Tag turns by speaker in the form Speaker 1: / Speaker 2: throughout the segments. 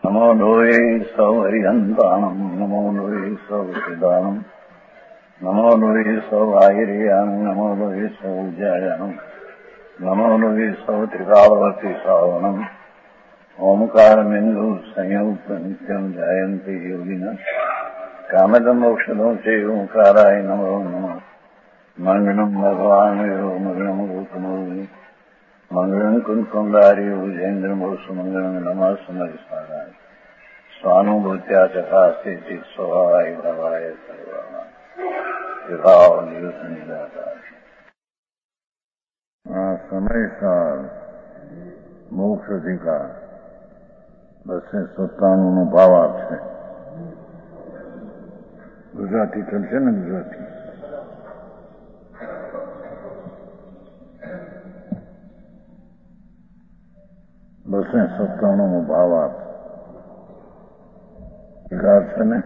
Speaker 1: નમો લોહે સૌ હરિહંતાણમ નમો લોહે સૌ સિદાનમ નમો લોહે સૌ આયર્યાણમ નમો લોહે સૌ જયાણમ નમો લોહે સૌ ત્રિકાળવતી સાવનમ ઓમકારમિંદુ સંયુક્ત નિત્યમ જાયંતી યોગિના કામદમ ઔષધો છે ઓંકારાય નમો નમઃ મંગળમ ભગવાન મંગળમ ગૌતમોહિ મંગળમ કુંકુંદારી વિજેન્દ્રમોસુ મંગળમ નમઃ સમરિસ્મરાય સ્વાનુભૂત્યા ચકાસ્તે ચિત સ્વભાવાય ભવાય સર્વા વિભાવ નિયુત નિરાકાર. આ સમયસાર મોક્ષ અધિકાર 297 નો ભાવાર્થ છે. ગુજરાતી ચાલશે ને? ગુજરાતી બસો 97 નો ભાવાર્થ છે ને.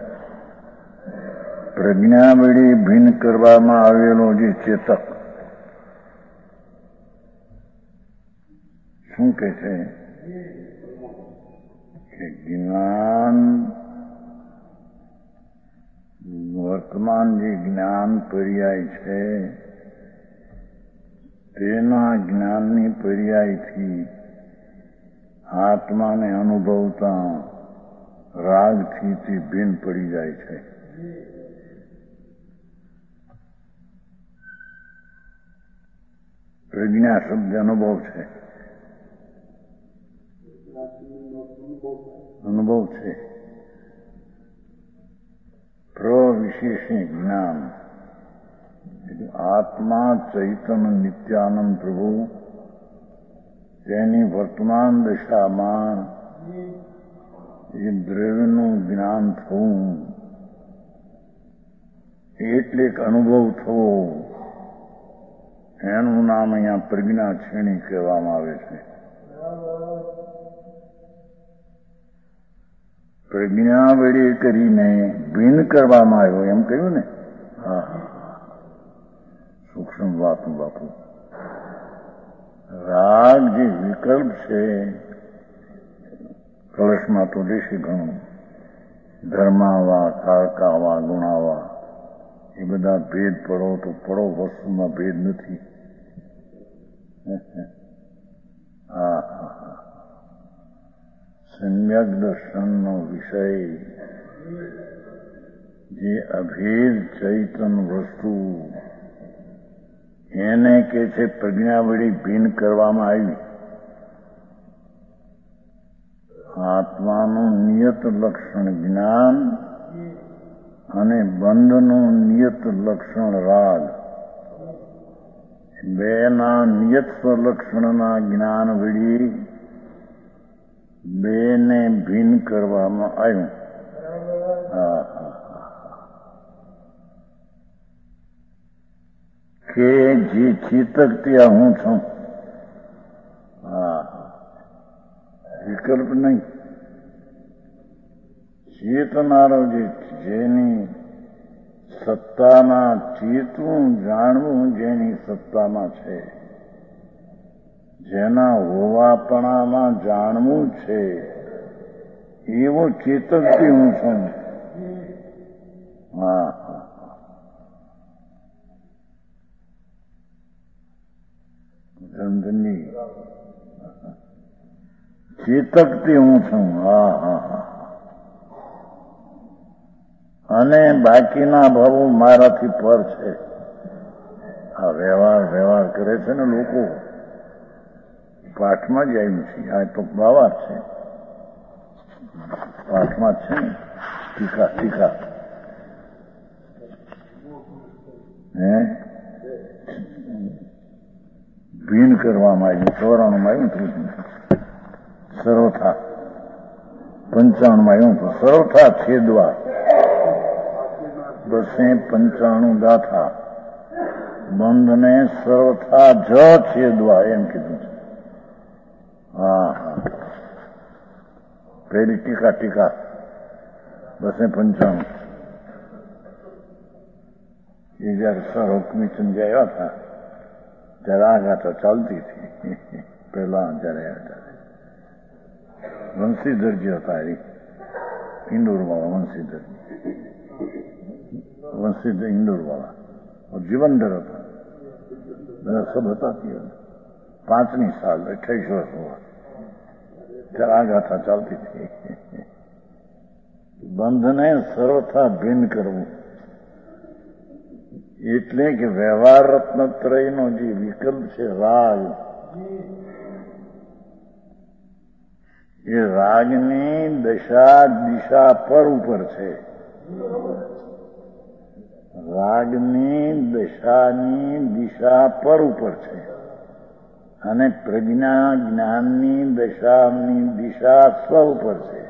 Speaker 1: પ્રજ્ઞા વડે ભિન્ન કરવામાં આવેલો જે ચેતક શું કે છે કે જ્ઞાન વર્તમાન જે જ્ઞાન પર્યાય છે તેના જ્ઞાનની પર્યાયથી આત્માને અનુભવતા રાગથી તે ભિન્ન પડી જાય છે. પ્રજ્ઞા શબ્દ અનુભવ છે. અનુભવ છે. પ્રવિશેષી જ્ઞાન આત્મા ચૈતન્ય નિત્યાનંદ પ્રભુ તેની વર્તમાન દશામાં એ દ્રવ્યનું જ્ઞાન થવું એટલે એક અનુભવ થવો એનું નામ અહીંયા પ્રજ્ઞા શ્રેણી કહેવામાં આવે છે. પ્રજ્ઞા વડે કરીને ભિન્ન કરવામાં આવ્યો એમ કહ્યું ને. હા, સૂક્ષ્મ વાત બાપુ. રાગ જે વિકલ્પ છે કળશમાં તો દેશી ઘણું ધર્માવા કાળકાવા ગુણાવા એ બધા ભેદ પડો તો પડો, વસ્તુમાં ભેદ નથી. હા, સમ્યક દર્શનનો વિષય જે અભેદ ચૈતન વસ્તુ એને કે છે પ્રજ્ઞા વડે ભિન્ન કરવામાં આવી. આત્માનું નિયત લક્ષણ જ્ઞાન અને બંધનું નિયત લક્ષણ રાગ, બેના નિયત સ્વલક્ષણના જ્ઞાન વડે બેને ભિન્ન કરવામાં આવ્યું. કે જે ચેતક ત્યાં હું છું. વિકલ્પ નહીં. ચેતનારો જેની સત્તામાં ચેતવું જાણવું જેની સત્તામાં છે, જેના હોવાપણામાં જાણવું છે એવો ચેતકથી હું છું. હા, ગંધની ચેતકથી હું છું. હા હા હા. અને બાકીના ભાવો મારાથી પર છે. આ વ્યવહાર કરે છે ને લોકો. પાઠમાં જ આવ્યું છે. આ તો ભાવાર્થ છે. પાઠમાં જ છે ને. ટીકા ભિન્ન કરવામાં આવ્યું. 94 માં આવ્યું. સર્વથા 95 માં આવ્યું. સર્વથા છેદવા 295 ગાથા બંધને સર્વથા જ છેદવા એમ કીધું છે. હા, પેલી ટીકા 295 એ જયારે સર હુકમીચંદ આવ્યા હતા ત્યારે આ ગાથા ચાલતી હતી. પહેલા જયારે આવ્યા ત્યારે વંશીધરજી હતા એ ઇન્દોરવાળા વંશીધર ઇન્દોરવાળા જીવનધર હતા. બધા સબ હતા ત્યાં 5ની સાલ 28 વર્ષ હોવા ત્યારે આ ગાથા ચાલતી હતી. બંધને સર્વથા ભિન્ન કરવું એટલે કે વ્યવહાર રત્નત્રયનો જે વિકલ્પ છે રાગ, એ રાગની દશા દિશા પર ઉપર છે. રાગની દશાની દિશા પર ઉપર છે અને પ્રજ્ઞા જ્ઞાનની દશાની દિશા સ્વ ઉપર છે.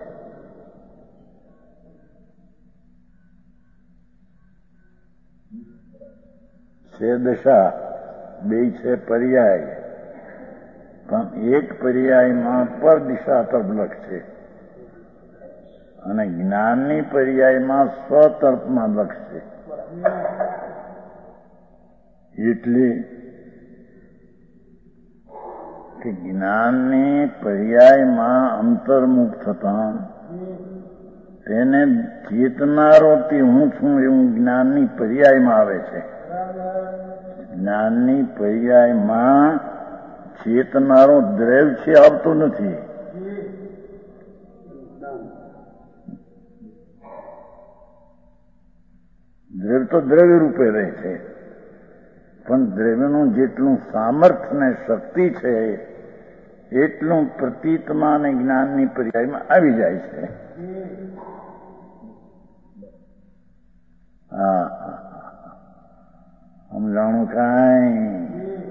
Speaker 1: છે દશા બે છે પર્યાય, પણ એક પર્યાયમાં પર દિશા તરફ છે અને જ્ઞાનની પર્યાયમાં સ્વ તરફમાં લક્ષ છે. એટલે કે જ્ઞાનની પર્યાયમાં અંતર્મુખ થતા તેને ચેતનારોથી હું છું એવું જ્ઞાનની પર્યાયમાં આવે છે. જ્ઞાનની પર્યાયમાં ચેતનારો દ્રવ્ય છે આવતો નથી. દ્રવ્ય તો દ્રવ્ય રૂપે રહે છે, પણ દ્રવ્યનું જેટલું સામર્થ્ય ને શક્તિ છે એટલું પ્રતીતમાં અને જ્ઞાનની પર્યાયમાં આવી જાય છે. હા, સમજાણું કાંઈ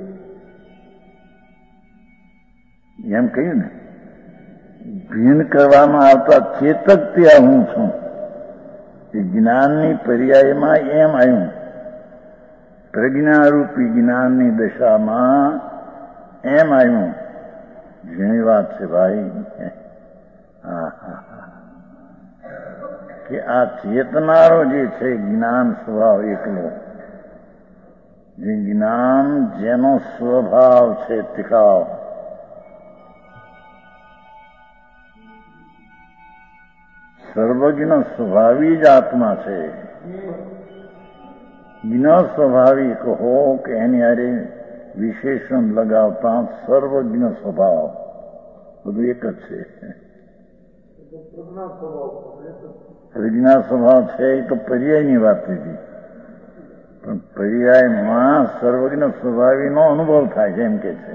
Speaker 1: એમ કહ્યું ને, ભિન્ન કરવામાં આવતા ચેતક ત્યાં હું છું એ જ્ઞાનની પર્યાયમાં એમ આવ્યું. પ્રજ્ઞારૂપી જ્ઞાનની દશામાં એમ આવ્યું. ઘણી વાત છે ભાઈ. કે આ ચેતનારો જે છે જ્ઞાન સ્વભાવ એકલો, જે જ્ઞાન જેનો સ્વભાવ છે તિકાવ, સર્વજ્ઞ સ્વભાવી જ આત્મા છે. જ્ઞ સ્વભાવી કહો કે એની હારે વિશેષણ લગાવતા સર્વજ્ઞ સ્વભાવ બધું એક જ છે. પ્રજ્ઞા સ્વભાવ છે એ તો પર્યાયની વાત લીધી, પણ પર્યાયમાં સર્વજ્ઞ સ્વભાવીનો અનુભવ થાય છે એમ કે છે.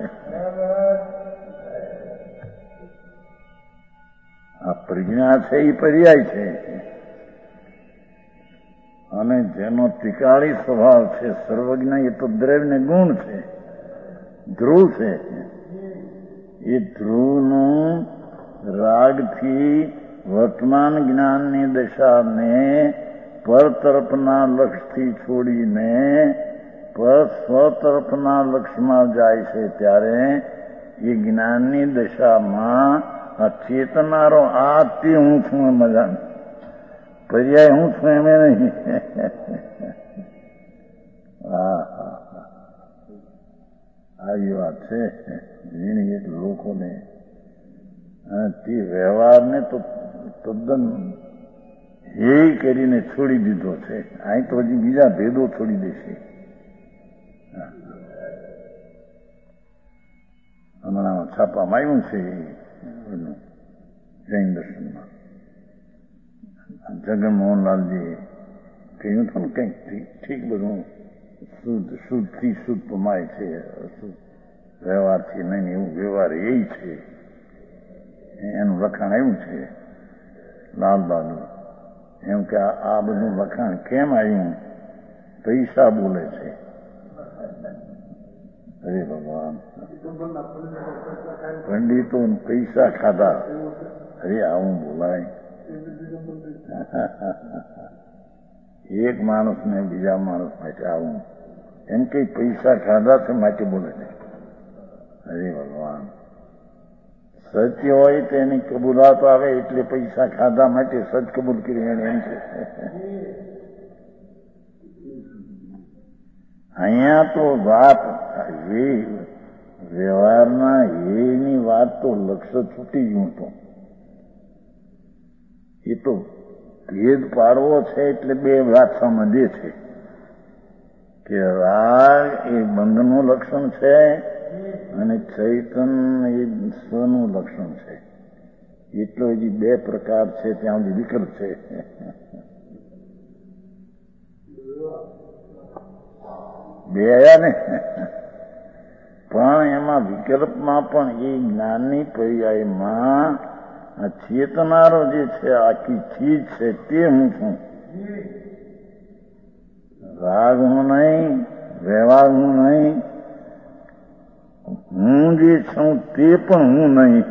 Speaker 1: આ પ્રજ્ઞા છે એ પર્યાય છે અને જેનો ત્રિકાળી સ્વભાવ છે સર્વજ્ઞ એ તો દ્રવ્ય ગુણ છે, ધ્રુવ છે. એ ધ્રુવનું રાગથી વર્તમાન જ્ઞાનની દશાને પર તરફના લક્ષથી છોડીને પર સ્વ તરફના લક્ષમાં જાય છે ત્યારે એ જ્ઞાનની દશામાં આ ચેતનારો આ તે હું છું મજા પર્યાય હું છું એમ નહીં. આવી વાત છે ઝીણી એક લોકોને, અને તે વ્યવહારને તો તદ્દન હે કરીને છોડી દીધો છે. અહીં તો હજી બીજા ભેદો છોડી દેશે. હમણાં છાપામાં આવ્યું છે જૈન દર્શનમાં જગનમોહનલાલજીએ કહ્યું હતું ને કંઈક ઠીક બધું શુદ્ધથી શુદ્ધ પમાય છે, વ્યવહારથી નહીં એવું વ્યવહાર એ છે, એનું લખાણ આવ્યું છે લાલ બહાદુર. એમ કે આ બધું લખાણ કેમ આવ્યું? પૈસા બોલે છે. અરે ભગવાન, પંડિતો પૈસા ખાધા, અરે આવું બોલાય? એક માણસને બીજા માણસ માટે આવું એમ કઈ પૈસા ખાધા છે માટે બોલે છે. અરે ભગવાન, સત્ય હોય તો એની કબૂલાત આવે એટલે પૈસા ખાધા માટે સચ કબૂલ કરી એને એમ છે. અહીંયા તો વાત વ્યવહારના એની વાત તો લક્ષ્ય છૂટી ગયું હતું. એ તો ભેદ પાડવો છે એટલે બે વાત સમજે છે કે રાગ એ બંધનું લક્ષણ છે અને ચૈતન્ય એ સ્વનું લક્ષણ છે. એટલો હજી બે પ્રકાર છે, ત્યાં સુધી વિકલ્પ છે. બે આયા ને, પણ એમાં વિકલ્પમાં પણ એ જ્ઞાનની પર્યાયમાં આ ચેતનારો જે છે, આખી ચીજ છે તે હું છું. રાગ હું નહીં, વ્યવહાર હું નહીં, હું જે છું તે પણ હું નહીં.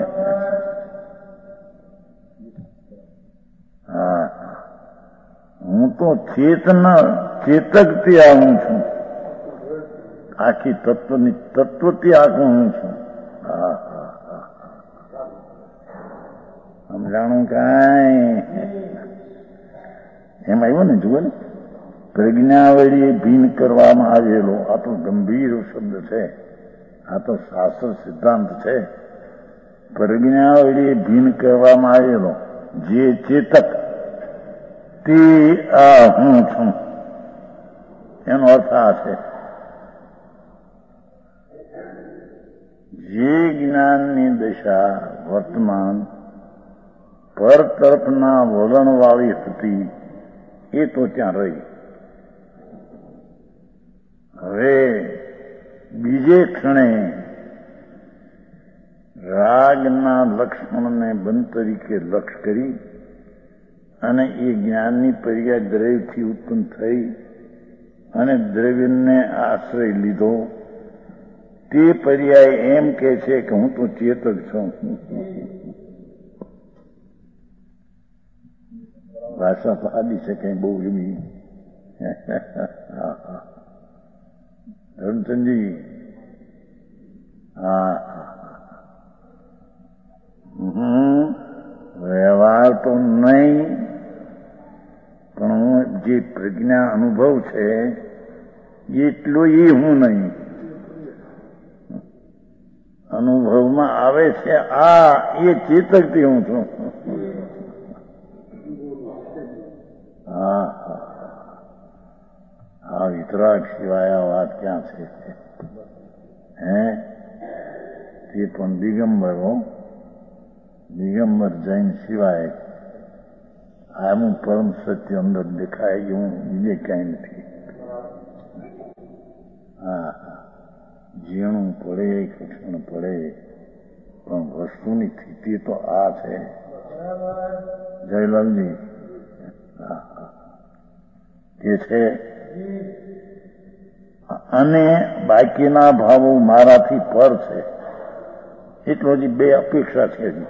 Speaker 1: હા, હું તો ચેતકથી આવું છું. આખી તત્વથી આખું હું છું. હા, સમજાણું કાંઈ? એમ આવ્યું ને, જુઓ ને, પ્રજ્ઞાવળી ભીન કરવામાં આવેલો. આ તો ગંભીર શબ્દ છે, આ તો શાસ્ત્ર સિદ્ધાંત છે. પ્રજ્ઞાવળી ભીન કરવામાં આવેલો જે ચેતક તે આ હું છું. એનો અર્થ આ છે, જે જ્ઞાનની દશા વર્તમાન પર તરફના વલણવાળી હતી એ તો ત્યાં રહી. હવે બીજે ક્ષણે રાગના લક્ષણને બંધ તરીકે લક્ષ કરી અને એ જ્ઞાનની પર્યાય દ્રવ્યથી ઉત્પન્ન થઈ અને દ્રવ્યને આશ્રય લીધો. તે પર્યાય એમ કે છે કે હું તો ચેતક છું. ભાષા તો આદી છે કઈ બહુ જમી. ધર્મચંદજી, હા, વ્યવહાર તો નહીં, પણ જે પ્રજ્ઞા અનુભવ છે એટલો એ હું નહીં. અનુભવમાં આવે છે આ એ ચેતકથી હું છું. હા, આ વિતરાગ સિવાય આ વાત ક્યાં છે? હે, તે પણ દિગંબરો, દિગંબર જૈન સિવાય આનું પરમ સત્ય અંદર દેખાય એવું બીજે ક્યાંય નથી. હા, ઝીણું પડે, કઠણ પડે, પણ વસ્તુની સ્થિતિ તો આ છે. જયલાલજી, કે છે અને બાકીના ભાવો મારાથી પર છે. એટલો હજી બે અપેક્ષા છે. હજી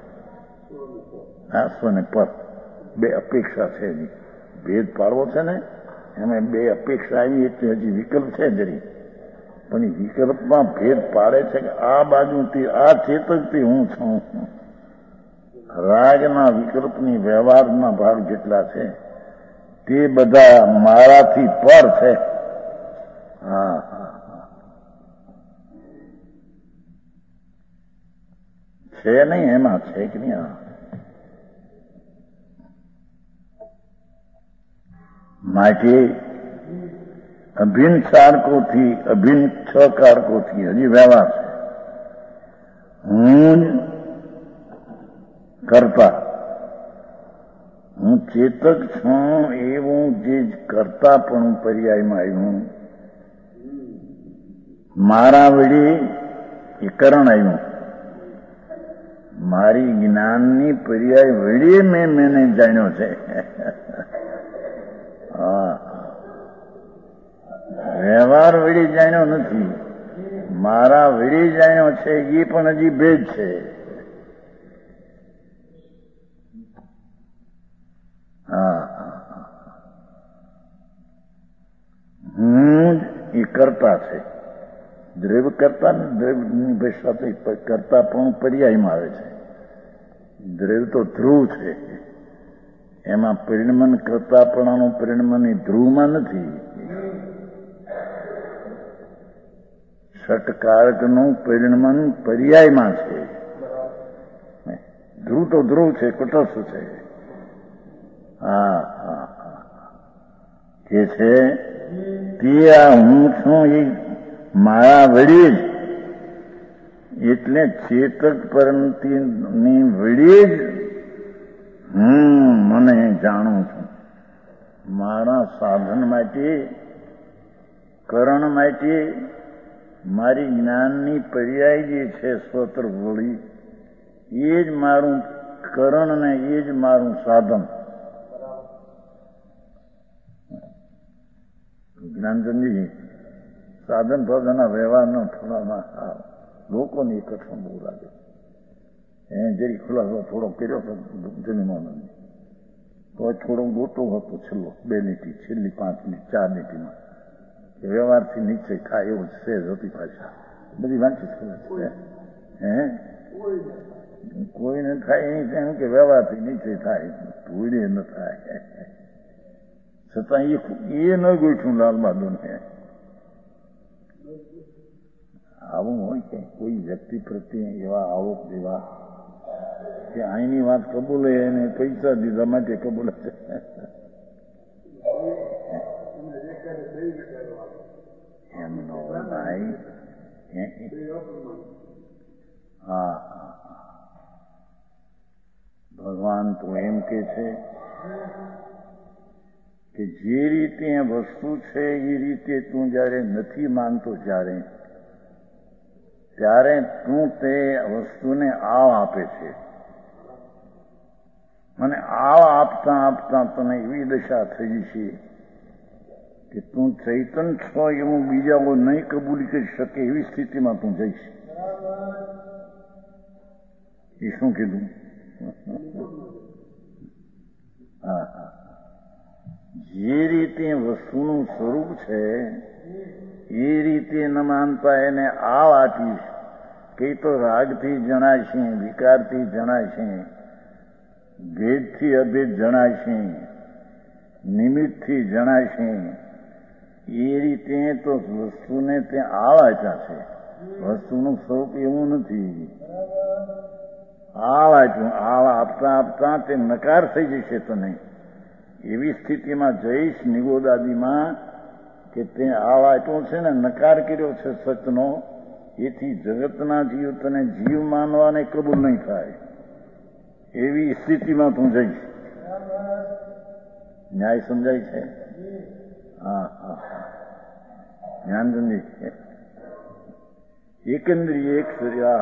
Speaker 1: આસ્વ ને પર બે અપેક્ષા છે. હજી ભેદ પાડવો છે ને, એમાં બે અપેક્ષા આવી એટલે હજી વિકલ્પ છે જરી. પણ એ વિકલ્પમાં ભેદ પાડે છે કે આ બાજુથી આ ચેતકથી હું છું. રાગના વિકલ્પની વ્યવહારના ભાગ જેટલા છે તે બધા મારાથી પર છે. હા, છે નહીં, એમાં છે કે નહીં? માટે અભિન્ન કારકોથી, અભિન્ન છ કારકોથી હજી વ્યવહાર છે. હું કરતા, હું ચેતક છું એવું જે કરતા પણ પર્યાયમાં આવ્યું. મારા વડે એ કરણ આવ્યું. મારી જ્ઞાનની પર્યાય વડે મેને જાણ્યો છે. હા, વ્યવહાર વડે જાણ્યો નથી, મારા વડે જાણ્યો છે. એ પણ હજી ભેદ છે. હા, હું એ કરતા છે. દ્રવ્ય કરતા ને દ્રવ્યની ભાષા કરતા પણ પર્યાયમાં આવે છે. દ્રવ્ય તો ધ્રુવ છે, એમાં પરિણમન કરતાપણાનું પરિણમન એ ધ્રુવમાં નથી. ષટકારકનું પરિણમન પર્યાયમાં છે. ધ્રુવ તો ધ્રુવ છે, કટસ્થ છે. હા હા કે છે તે આ હું છું એ મારા વડી જ એટલે ચેતક પરંતીની વડી જ હું મને જાણું છું. મારા સાધન માટે કરણ માટે મારી જ્ઞાનની પર્યાય જે છે સ્વતર વળી એ જ મારું કરણ ને એ જ મારું સાધન. જ્ઞાનચંદજી સાધન ફાધનના વ્યવહારના થોડામાં લોકોની કઠણ બહુ લાગે. જરી ખુલાસો થોડો કર્યો હતો જમીનોનો તો થોડો ગોટો હતો છેલ્લો 2 લીટી છેલ્લી 5 મિનિટ 4 લીટીમાં વ્યવહારથી નીચે થાય એવો સહેજ હતી પાછા બધી વાંચી છે. કોઈને થાય એમ કે વ્યવહારથી નીચે થાય ધૂળે ન થાય છતાં એ ન ગોઠવું લાલ બહાદુરને. આવું હોય કે કોઈ વ્યક્તિ પ્રત્યે એવા આરોપ દેવા કે અહીંની વાત કબૂલે અને પૈસા દીધા માટે કબૂલે છે. એમનો ભાઈ હા ભગવાન તો એમ કે છે કે જે રીતે વસ્તુ છે એ રીતે તું જયારે નથી માનતો ત્યારે તું તે વસ્તુને આવ આપે છે અને આવ આપતા આપતા તને એવી દશા થઈ છે કે તું ચૈતન છો એવું બીજાઓ નહીં કબૂલી કરી શકે એવી સ્થિતિમાં તું જઈશ. એ શું કીધું? હા હા જે રીતે વસ્તુનું સ્વરૂપ છે એ રીતે ન માનતા એને આવ આપીશ કે તો રાગથી જણાશે, વિકારથી જણાશે, ભેદથી અભેદ જણાશે, નિમિત્તથી જણાશે. એ રીતે તો વસ્તુને તે આવ આપ્યા છે. વસ્તુનું સ્વરૂપ એવું નથી. આવ આપ્યું. આવ આપતા આપતા તે નકાર થઈ જશે તને એવી સ્થિતિમાં જઈશ નિગોદાદીમાં કે તે આવ આપ્યો છે ને નકાર કર્યો છે સતનો એથી જગતના જીવ તને જીવ માનવાને કબૂલ નહીં થાય એવી સ્થિતિમાં તું જઈશ. ન્યાય સમજાય છે? હા હા હા જ્ઞાનચંદી એકંદરી એક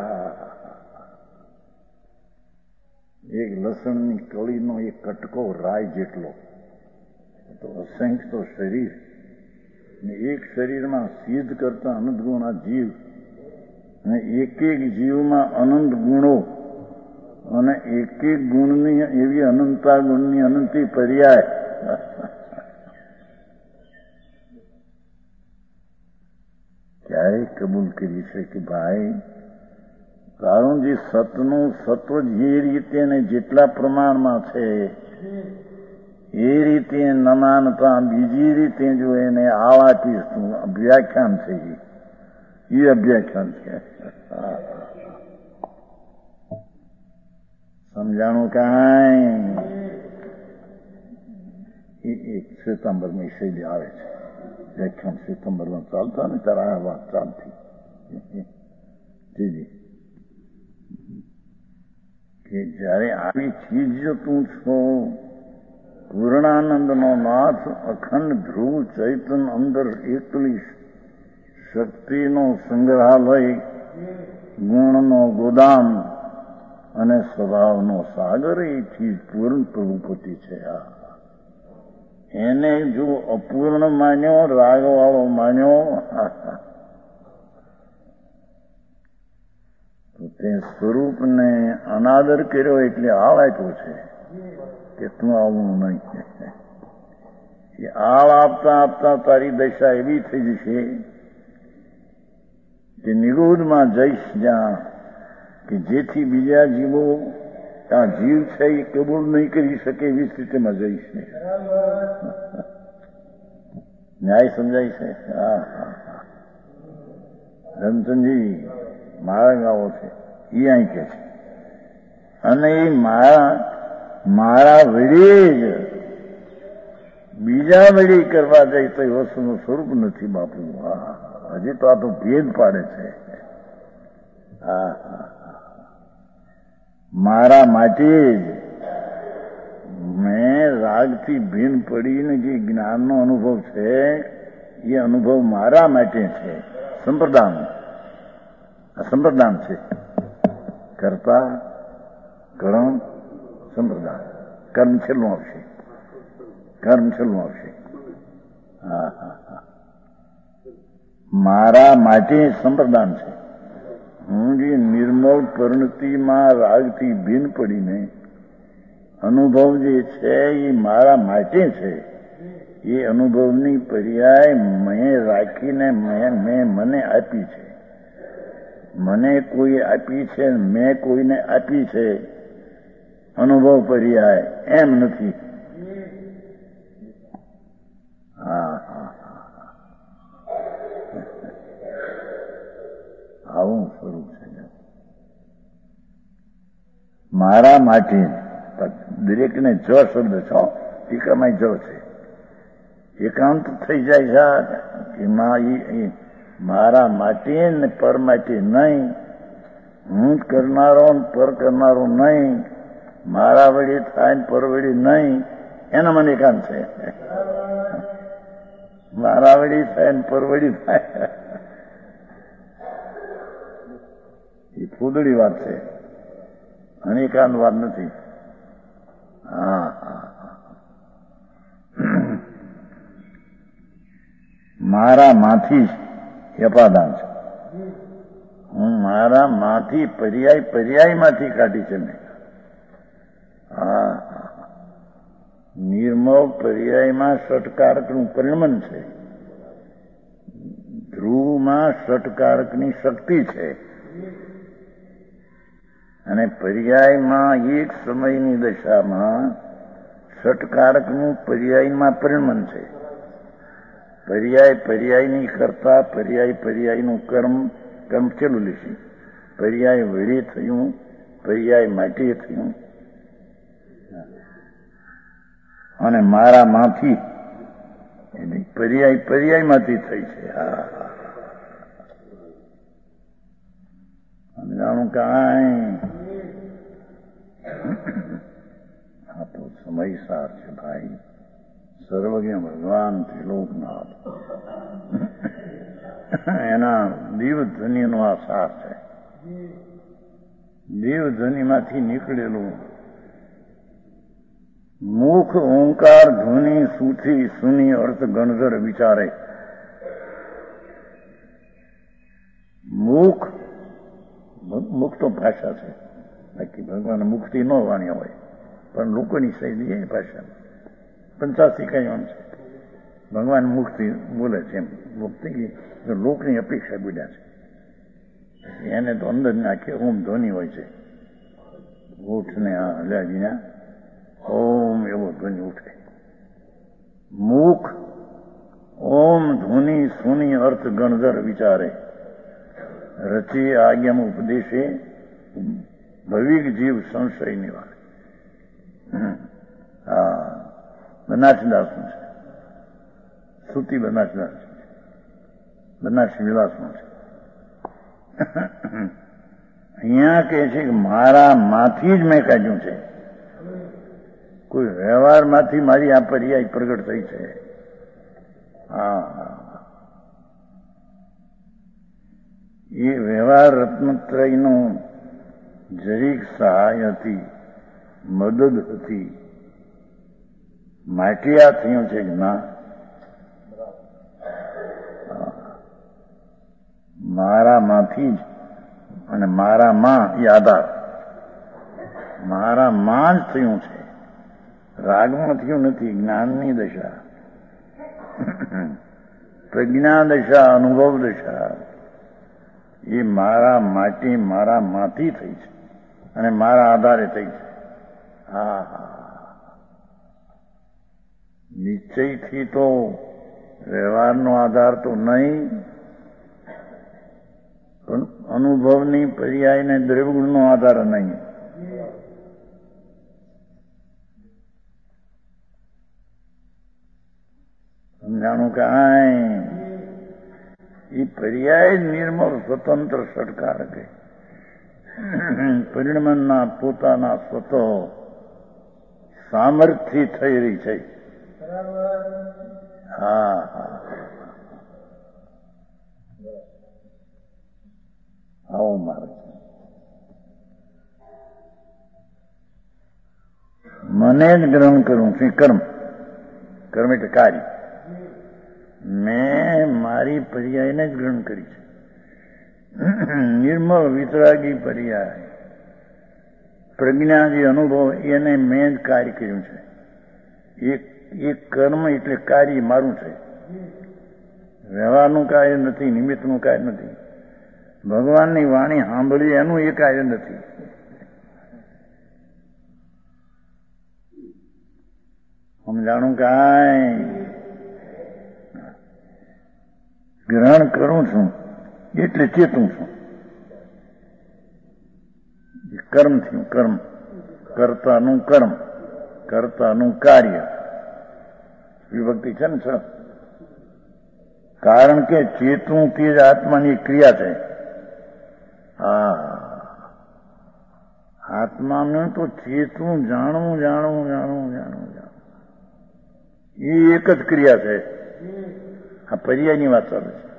Speaker 1: એક લસણની કળીનો એક કટકો રાય જેટલો તો અસંખ્ય તો શરીર ને એક શરીરમાં સિદ્ધ કરતા અનંત ગુણા જીવ અને એક એક જીવમાં અનંત ગુણો અને એક એક ગુણની એવી અનંતા ગુણની અનંતી પર્યાય. ક્યારે કબૂલ કરી છે કે ભાઈ કારણ જે સતનું સત્વ જે રીતે ને જેટલા પ્રમાણમાં છે એ રીતે ન માનતા બીજી રીતે જો એને આવાથી વ્યાખ્યાન છે એ અભ્યાખ્યાન છે. સમજાણું કાંઈ એક શ્વેતાંબરની શૈલી આવે છે વ્યાખ્યાન શ્વેતાંબરમાં ચાલતા ને ત્યારે આ વાત ચાલતી જી કે જયારે આવી ચીજ તું છો પૂર્ણાનંદનો નાથ અખંડ ધ્રુવ ચૈતન અંદર એકલી શક્તિનો સંગ્રહાલય ગુણનો ગોદામ અને સ્વભાવનો સાગર એ ચીજ પૂર્ણ પ્રભુપતિ છે. એને જો અપૂર્ણ માન્યો રાગવાળો માન્યો તો તે સ્વરૂપને અનાદર કર્યો એટલે આવ આપ્યો છે કે તું આવું નહીં. એ આવ આપતા આપતા તારી દશા એવી થઈ જશે કે નિરોધમાં જઈશ જ્યાં કે જેથી બીજા જીવો આ જીવ છે એ કબૂલ નહીં કરી શકે એવી સ્થિતિમાં જઈશ. ન્યાય સમજાય છે? હા હા હા રમચંદજી મારા ગાવો છે એ અહીં કે છે અને એ મારા વડે જ બીજા વળી કરવા જાય તો એ વસ્તુનું સ્વરૂપ નથી બાપુ. હજી તો આ તો ભેદ પાડે છે. મારા માટે જ મેં રાગથી ભીન પડીને જે જ્ઞાનનો અનુભવ છે એ અનુભવ મારા માટે છે. સંપ્રદાન છે. કરતા કર્મ સંપ્રદાન. કર્મ છેલ્લું આવશે. મારા માટે સંપ્રદાન છે. હું જે નિર્મળ પરિણતિમાં રાગથી ભીન પડીને અનુભવ જે છે એ મારા માટે છે. એ અનુભવની પર્યાય મેં રાખીને મને આપી છે. મને કોઈ આપી છે, મેં કોઈને આપી છે. અનુભવ પર્યાય એમ નથી. આવું સ્વરૂપ છે મારા માટે. દરેકને જ શબ્દ છો, ટીકામાં જ છે. એકાંત થઈ જાય છે મારા માટે ને પર માટે નહીં. હું જ કરનારો પર કરનારો નહીં. મારા વડી થાય ને પર વડી નહીં. એના મને એકાંત છે. મારા વડી થાય ને પર વડી થાય એ ફૂદડી વાત છે. અનેકાંત વાત નથી. મારા માંથી જ અપાદાન છે. હું મારા માંથી પર્યાયમાંથી કાઢી છે મેં. નિર્મળ પર્યાયમાં ષટકારકનું પરિણમન છે. ધ્રુવમાં ષટકારકની શક્તિ છે અને પર્યાયમાં એક સમયની દશામાં ષટકારકનું પર્યાયમાં પરિણમન છે. પર્યાયની કરતા પર્યાયનું કર્મ ચેલું લેશે. પર્યાય વળી થયું, પર્યાય માટે થયું અને મારા માંથી પર્યાયમાંથી થઈ છે. સમજાણું કાંઈ? આ તો સમયસાર છે ભાઈ. સર્વજ્ઞ ભગવાન ત્રિલોકનાથ એના દીવધ્વનિનો આ સાર છે. દીવધ્વનિમાંથી નીકળેલું મુખ ઓંકાર ધ્વનિ સુથી સુની અર્થ ગણધર વિચારે. મુખ તો ભાષા છે. બાકી ભગવાન મુખથી ન વાણ્યા હોય પણ લોકોની શૈલી એ ભાષા 85 કઈ છે. ભગવાન મુખથી બોલે છે. એમ લોકની અપેક્ષા બોલ્યા છે. એને તો અંદર નાખે ઓમ ધ્વનિ હોય છે. ઓઠને હલાવીને ઓમ એવો ધ્વનિ ઉઠે. મુખ ઓમ ધ્વનિ સુની અર્થ ગણધર વિચારે. રચી આજ્ઞમ ઉપદેશે ભવિક જીવ સંશય નિવારે. બનાસદાસનું છે. શ્રુતિ બનાસદાસ છે. બનાસ વિલાસનું છે. અહીંયા કહે છે કે મારા માંથી જ મેં કાઢ્યું છે. કોઈ વ્યવહારમાંથી મારી આ પર્યાય પ્રગટ થઈ છે. એ વ્યવહાર રત્નત્રયનો જરીક સહાય હતી, મદદ હતી. માટે આ થયું છે કે ના મારામાંથી જ અને મારામાં એ આધાર મારામાં જ થયું છે. રાગમાં થયું નથી. જ્ઞાનની દશા, પ્રજ્ઞા દશા, અનુભવ દશા એ મારા માટે મારામાંથી થઈ છે અને મારા આધારે થઈ છે. નિશ્ચયથી તો વ્યવહારનો આધાર તો નહીં, પણ અનુભવની પર્યાયને દ્રવ્યગુણનો આધાર નહીં. સમજાણું કાંઈ એ પર્યાય નિર્મળ સ્વતંત્ર સટકાર કે પરિણમનના પોતાના સ્વતો સામર્થ્ય થઈ રહી છે. હા હા આવું મારે મને જ ગ્રહણ કરવું છે. કર્મ કર્મ એટલે કાર્ય. મેં મારી પર્યાયને જ ગ્રહણ કરી છે. નિર્મળ વિતરાગી પર્યાય પ્રજ્ઞા જે અનુભવ એને મેં જ કાર્ય કર્યું છે. એક કર્મ એટલે કાર્ય મારું છે. વ્યવહારનું કાર્ય નથી, નિમિત્તનું કાર્ય નથી. ભગવાનની વાણી સાંભળી એનું એ કાર્ય નથી. સમજાણું કાંઈ ગ્રહણ કરું છું એટલે ચેતું છું. કર્મ થયું કર્મ, કર્તાનું કર્મ, કર્તાનું કાર્ય વિભક્તિ છે ને સર. કારણ કે ચેતવું તે જ આત્માની ક્રિયા છે. હા આત્માનું તો ચેતવું જાણવું જાણવું જાણવું જાણવું જાણવું એ એક જ ક્રિયા છે. આ પર્યાયની વાત ચાલે છે.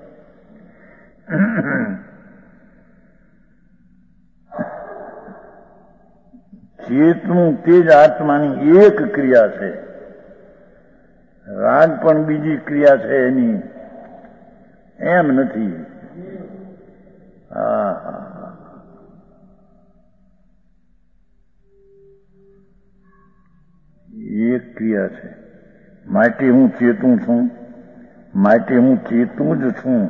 Speaker 1: ચેતવું તે જ આત્માની એક ક્રિયા છે. રાગ પણ બીજી ક્રિયા છે એની, એમ નથી. હા હા એક ક્રિયા છે. માટે હું ચેતું છું, માટે હું ચેતું જ છું.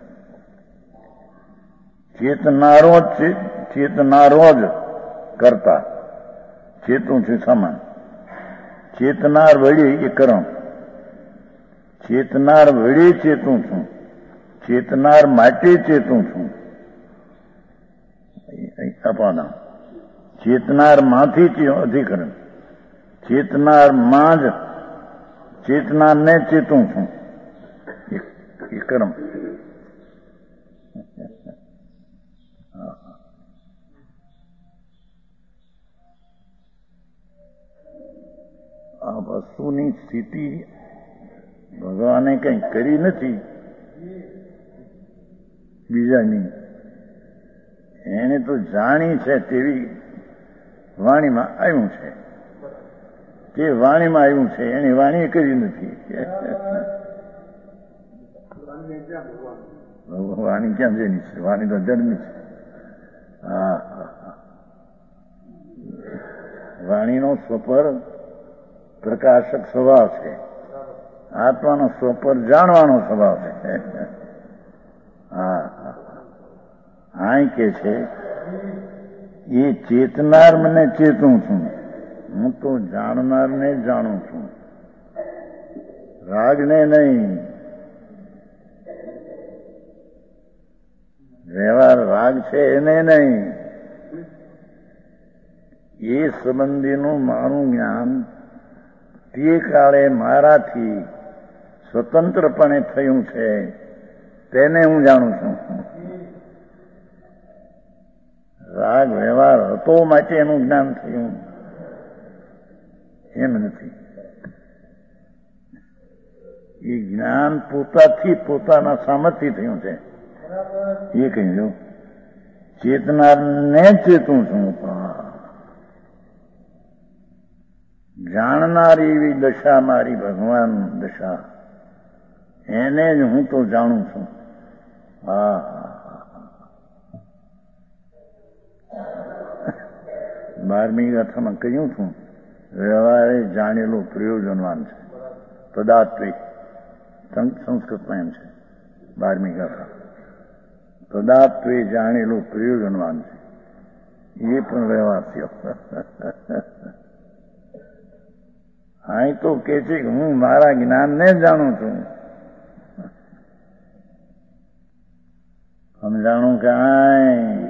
Speaker 1: ચેતનારો જ કરતા, ચેતું છે સમાન. ચેતનાર વડે એ કર્મ, ચેતનાર વડે ચેતું છું, ચેતનાર માટે ચેતું છું. અપાના ચેતનાર માંથી અધિકરણ, ચેતનાર માં જ ચેતનારને ચેતું છું. એ કર્મ. આ વસ્તુની સ્થિતિ ભગવાને કંઈ કરી નથી બીજાની, એને તો જાણી છે તેવી વાણીમાં આવ્યું છે. તે વાણીમાં આવ્યું છે, એની વાણીએ કરી નથી. વાણી ક્યાં જેની છે? વાણી તો જડની છે. હા વાણીનો સ્વપર પ્રકાશક સ્વભાવ છે. આત્માનો સ્વપર જાણવાનો સ્વભાવ છે. હા આ કે છે એ ચેતનાર મને ચેતું છું, હું તો જાણનારને જાણું છું, રાગને નહીં. વ્યવહાર રાગ છે એને નહીં. એ સંબંધીનું મારું જ્ઞાન તે કાળે મારાથી સ્વતંત્રપણે થયું છે, તેને હું જાણું છું. રાગ વ્યવહાર હતો માટે એનું જ્ઞાન થયું એમ નથી. એ જ્ઞાન પોતાથી પોતાના સામર્થ્ય થયું છે. એ કહ્યું ચેતનારને ચેતું છું. જાણનાર એવી દશા મારી ભગવાન દશા, એને જ હું તો જાણું છું. હા 12મી ગાથામાં કહ્યું છું વ્યવહારે જાણેલું પ્રયોજનવાન છે. તદાત્વે સંસ્કૃતમાં એમ છે 12મી ગાથા. તદાત્વે જાણેલું પ્રયોજનવાન છે. એ પણ વ્યવહાર થયો. અહીં તો કે છે કે હું મારા જ્ઞાનને જાણું છું. સમજાણું કાંઈ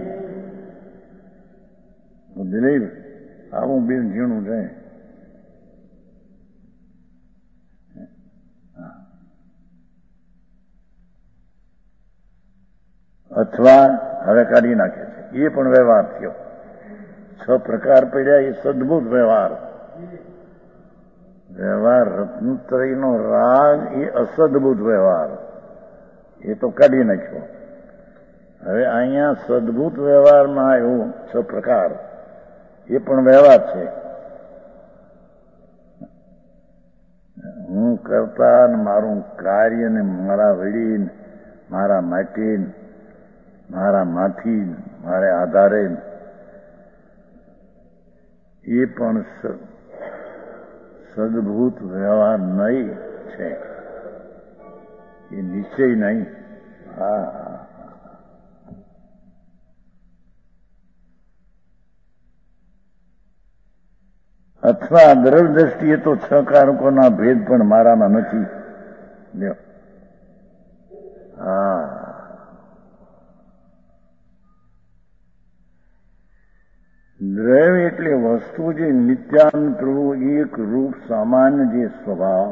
Speaker 1: દિલીપ આવું બિલ ઝીણું છે. અથવા હવે કાઢી નાખે છે, એ પણ વ્યવહાર થયો. 6 પ્રકાર પડ્યા એ સદભૂત વ્યવહાર. વ્યવહાર રત્નત્રયનો રાગ એ અસદભૂત વ્યવહાર, એ તો કાઢી નાખ્યો. હવે અહીંયા સદભૂત વ્યવહારમાં આવ્યું 6 પ્રકાર, એ પણ વ્યવહાર છે. હું કરતા ને મારું કાર્ય ને મારા વડીન, મારા માટે, મારા માથી, મારે આધારે, એ પણ સદભૂત વ્યવહાર નહીં છે, એ નિશ્ચય નહીં. હા, અથવા દ્રઢ દ્રષ્ટિએ તો 6 કારકોના ભેદ પણ મારામાં નથી. હા, દ્રવ્ય એટલે વસ્તુ જે નિત્યાનંદ પ્રભુ એક રૂપ સામાન્ય જે સ્વભાવ,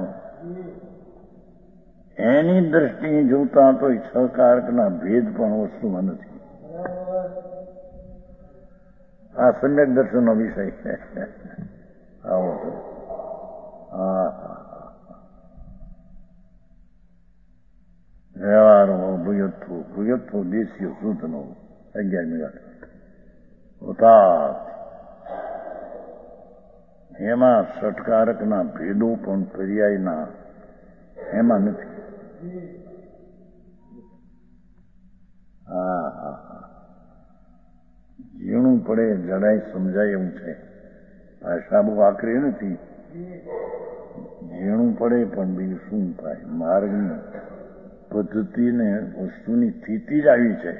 Speaker 1: એની દ્રષ્ટિએ જોતા તો 6 કારકના ભેદ પણ વસ્તુમાં નથી. આ સમ્યક દર્શનનો વિષય છે. આવો હા, વ્યવહાર ભૂયત્વ દેશીય શુદ્ધનો 11 મિનિટ હોતા. એમાં ષટકારકના ભેદો પણ પર્યાયના એમાં નથી. હા હા, ઝીણું પડે જડાય સમજાય એવું છે. ભાષા બહુ આકરી નથી, ઝીણું પડે પણ બીજું શું થાય. માર્ગની પદ્ધતિને વસ્તુની સ્થિતિ જ આવી છે.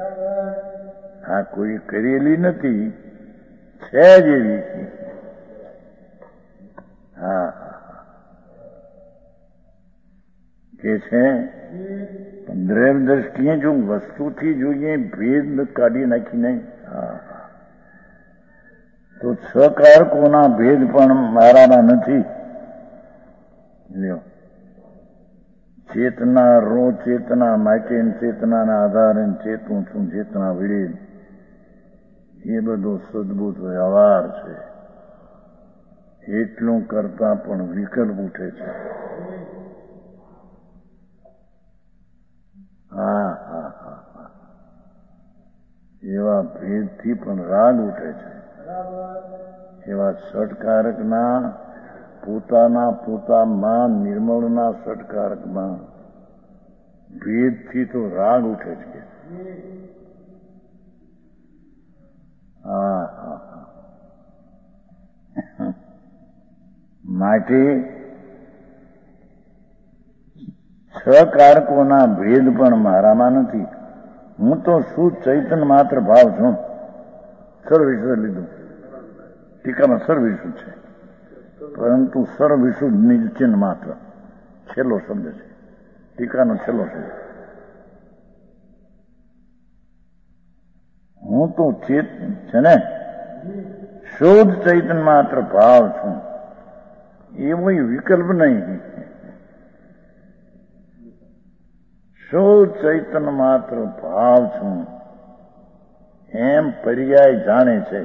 Speaker 1: આ કોઈ કરેલી નથી, છે જ એવી. હા, કે છે દ્રવ્ય દ્રષ્ટિએ જો વસ્તુથી જોઈએ ભેદ કાઢી નાખીને, હા, તો 6 કારકોના ભેદ પણ મારામાં નથી. ચેતના રો ચેતના માટે, ચેતનાના આધારે ચેતું છું, ચેતના વિડીન, એ બધો સદભૂત વ્યવહાર છે. એટલું કરતા પણ વિકલ્પ ઉઠે છે. હા હા હા, એવા ભેદથી પણ રાગ ઉઠે છે. એવા ષટકારકના પોતામાં નિર્મળના ષટકારકમાં ભેદથી તો રાગ ઉઠે છે. હા હા, માટે 6 કારકોના ભેદ પણ મારામાં નથી. હું તો શુદ્ધ ચૈતન્ય માત્ર ભાવ છું. સર્વવિશુદ્ધ લીધું, ટીકામાં સર્વવિશુદ્ધ છે, પરંતુ સર્વવિશુદ્ધ નિજ ચિહ્ન માત્ર છેલ્લો શબ્દ છે, ટીકાનો છેલ્લો શબ્દ. હું તો ચેત છે ને, શુદ્ધ ચૈતન્ય માત્ર ભાવ છું, એવો વિકલ્પ નહીં. શુદ્ધ ચૈતન્ય માત્ર ભાવ છું એમ પર્યાય જાણે છે.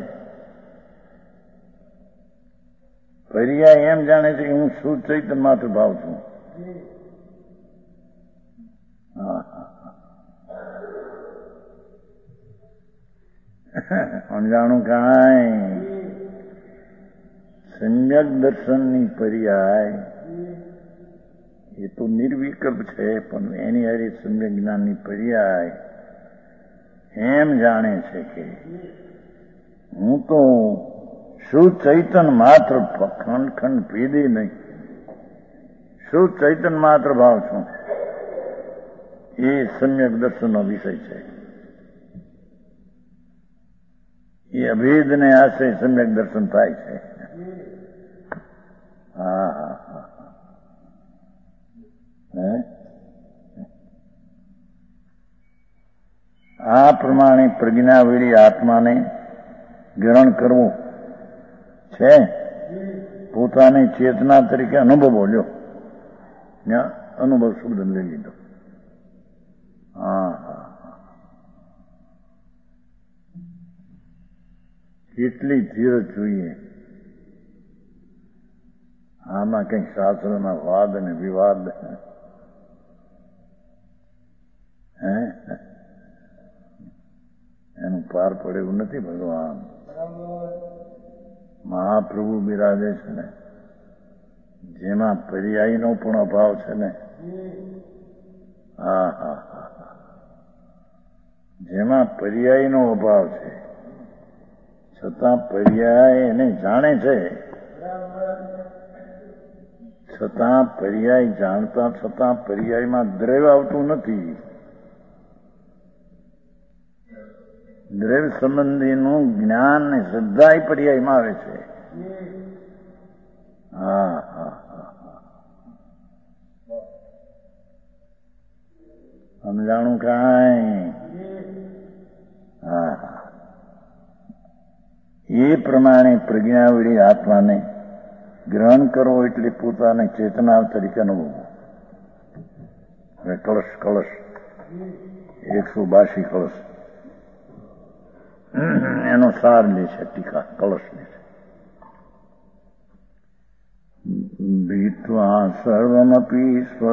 Speaker 1: પર્યાય એમ જાણે છે કે હું શુદ્ધ ચૈતન્ય માત્ર ભાવ છું. અણજાણું કાંઈ. સમ્યક દર્શનની પર્યાય એ તો નિર્વિકલ્પ છે, પણ એની હારે સમ્યક જ્ઞાનની પર્યાય એમ જાણે છે કે હું તો શુદ્ધ ચૈતન્ય માત્ર, ખંડ ખંડ ભેદે નહીં, શુદ્ધ ચૈતન્ય માત્ર ભાવ છું. એ સમ્યક દર્શનનો વિષય છે. એ અભેદને આશ્રય સમ્યક દર્શન થાય છે. હા હા હા, આ પ્રમાણે પ્રજ્ઞાવેળી આત્માને ગ્રહણ કરવું છે. પોતાને ચેતના તરીકે અનુભવ બોલ્યો, અનુભવ શબ્દ લઈ લીધો. હા હા, કેટલી ધીરજ જોઈએ. આમાં કંઈક શાસ્ત્રના વાદ અને વિવાદ એનું પાર પડે એવું નથી. ભગવાન મહાપ્રભુ બિરાજે છે ને, જેમાં પર્યાયનો પણ અભાવ છે ને, હા હા હા, જેમાં પર્યાયનો અભાવ છે છતાં પર્યાય એને જાણે છે, છતાં પર્યાય જાણતા છતાં પર્યાયમાં દ્રવ્ય આવતું નથી. દ્રવ્ય સંબંધીનું જ્ઞાન ને શ્રદ્ધા પર્યાયમાં આવે છે. હા હા હા, સમજાણું કાંઈ? હા હા, એ પ્રમાણે પ્રજ્ઞાવળી આત્માને ગ્રહણ કરવો એટલે પોતાને ચેતના તરીકે અનુભવવું. હવે કળશ 182 કળશ એનો સાર લે છે ટીકા. કળશ લે છે. ભીત્વા સર્વમપી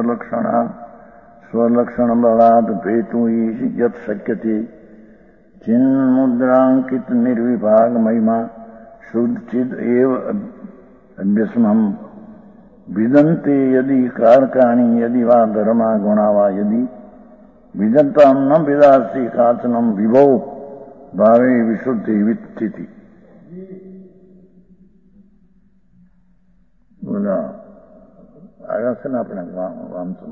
Speaker 1: સ્વલક્ષણ બળાદ ભેતુ યત શક્યતે ચિન્મુદ્રાંકિત નિર્વિભાગ મહિમા શુદ્ધ ચિદ એવ અભ્યસમમ વિદંતે યદિ કારકાણી યદિ વા ધર્મા ગુણા વા યદિ વિદંતામ ન વિદાસી કાચનમ વિભો ભાવે વિશુદ્ધિ વિસ્થિતિ. બોલા આવ્યા છે ને આપણે વાંચન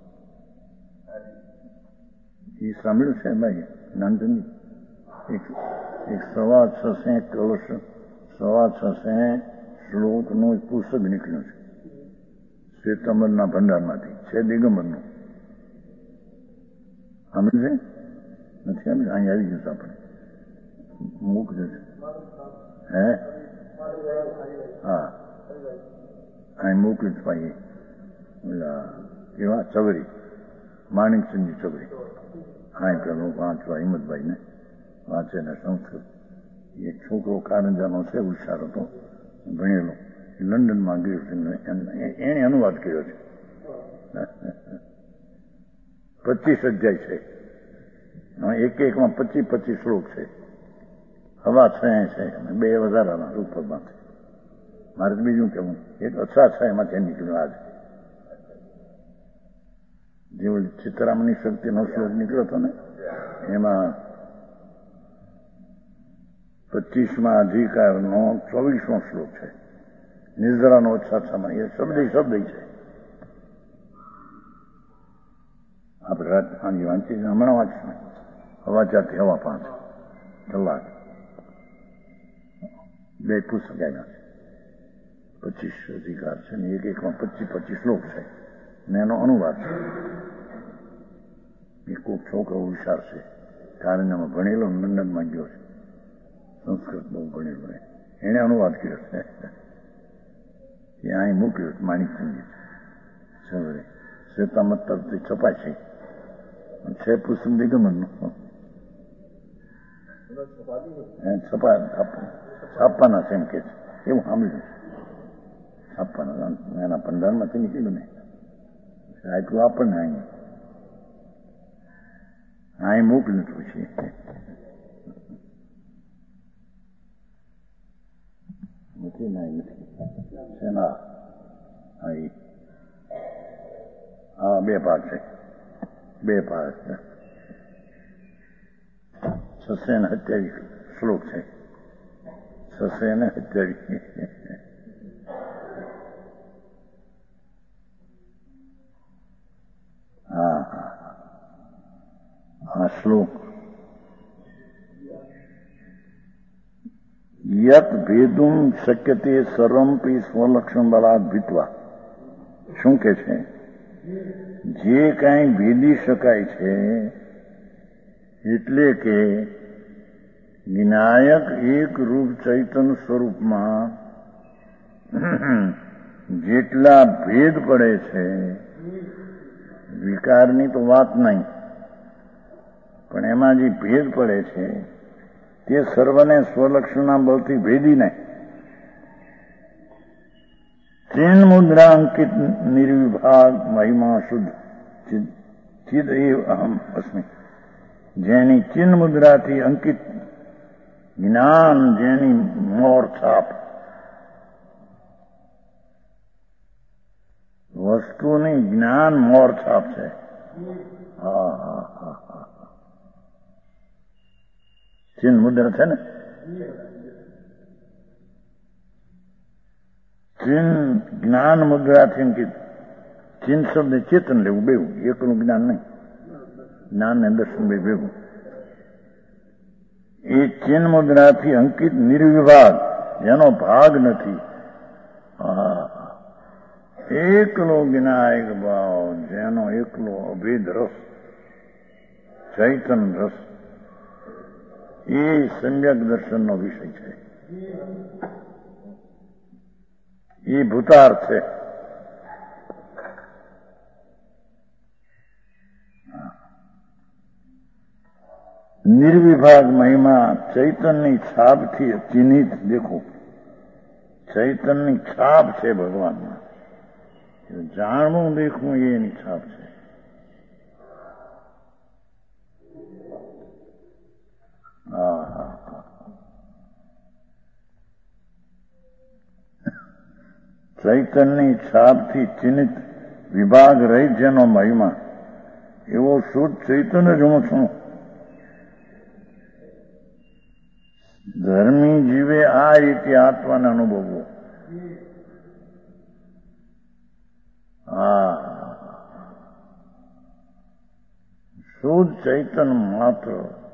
Speaker 1: એ સાંભળ્યું છે ભાઈ નાનચંદી? એક 6.25 કળશ 6.25 શ્લોકનું એક પુસ્તક નીકળ્યું છે શ્વેતાંબરના ભંડારમાંથી. છે દિગંબરનું. સાંભળ્યું છે? નથી સાંભળ્યું? અહીં આવી ગયું આપણે મૂકજો છે. હે હા, અહીં મોકલ્યું છે ભાઈ. કેવા ચવરી, માણિકચંદજી ચવરી. હા, પેલો વાંચવા હિંમતભાઈને વાંચે ને સંસ્કૃત. એક છોકરો કારંજાનો છે, હોશિયાર હતો, ભણેલો, લંડનમાં ગયો છે, એને અનુવાદ કર્યો છે. 25 અધ્યાય છે, એકમાં 25 શ્લોક છે. હવા 6 છે અને 2 વધારાના ઉપરમાં છે. મારે તો બીજું કેવું, એ તો 6 એમાંથી નીકળ્યું. આજે જેવો ચિત્રામણી શક્તિનો શ્લોક નીકળ્યો હતો ને, એમાં 25મા અધિકારનો 24મો શ્લોક છે. નિર્જરાનો ઓછામાં એ શબ્દ છે. આપણે રાત સાંજે વાંચી હમણાં વાંચીશું. હવા 4 હવા 5 કલાક 2 પુસ્તક આવ્યા છે. 25 અધિકાર છે ને એકમાં 25 શ્લોક છે ને એનો અનુવાદ છે. એ કોઈક છોકરો હોશિયાર છે, કારણમાં ભણેલો, લંડનમાં ગયો છે, સંસ્કૃત બહુ ભણેલો, એને અનુવાદ કર્યો છે. એ અહીં મોકલ્યો માણિકચંદજી સવારે શ્વેતાંબર તરફથી છપાય છે પુસ્તક દિગંબરનું. છાપવાના છે એમ કે છે, એવું સાંભળ્યું. છાપવાના એના ભંડારમાંથી નીકળ્યું ને આટલું આપણને અહીં મોકલ્યું હતું છે. નથી ના નથી શેના? હા, 2 ભાગ છે. 2 ભાગ છે. 627 શ્લોક છે. 627. હા હા, આ શ્લોક યત ભેદું શક્યતે સર્વમપી સ્વલક્ષણ બળાદ ભીત્વા. શું કે છે? જે કાંઈ ભેદી શકાય છે એટલે કે વિનાયક એક રૂપ ચૈતન્ય સ્વરૂપમાં જેટલા ભેદ પડે છે, વિકારની તો વાત નહીં, પણ એમાં જે ભેદ પડે છે તે સર્વને સ્વલક્ષણના બળથી ભેદીને ચિન્ન મુદ્રા અંકિત નિર્વિભાગ મહિમા શુદ્ધ ચિદ એવ અહમ અસ્મિ, જેની ચિન્ન મુદ્રાથી અંકિત જ્ઞાન, જેની મોર છાપ, વસ્તુની જ્ઞાન મોર છાપ છે. ચિન્ન મુદ્રા છે ને, ચિન્ન જ્ઞાન મુદ્રાથી અંકિત. ચિન્ન શબ્દ ચેતન લેવું, બેવું, એકલું જ્ઞાન નહીં, જ્ઞાન ને દર્શન બે ભેગું. એ ચિન્ન મુદ્રાથી અંકિત નિર્વિભાગ, જેનો ભાગ નથી, એકલો જ્ઞાયક ભાવ, જેનો એકલો અભેદ રસ, ચૈતન રસ, એ સમ્યક દર્શનનો વિષય છે. એ ભૂતાર્થ છે. નિર્વિભાગ મહિમા ચૈતનની છાપથી ચિહ્નિત. દેખો, ચૈતનની છાપ છે ભગવાનમાં. જાણવું દેખવું એ એની છાપ છે. ચૈતનની છાપથી ચિહ્નિત વિભાગ રહિત જેનો મહિમા, એવો શુદ્ધ ચૈતન્ય જ હું છું. ધર્મી જીવે આ રીતે આત્માને અનુભવવો. શુદ્ધ ચૈતન માત્ર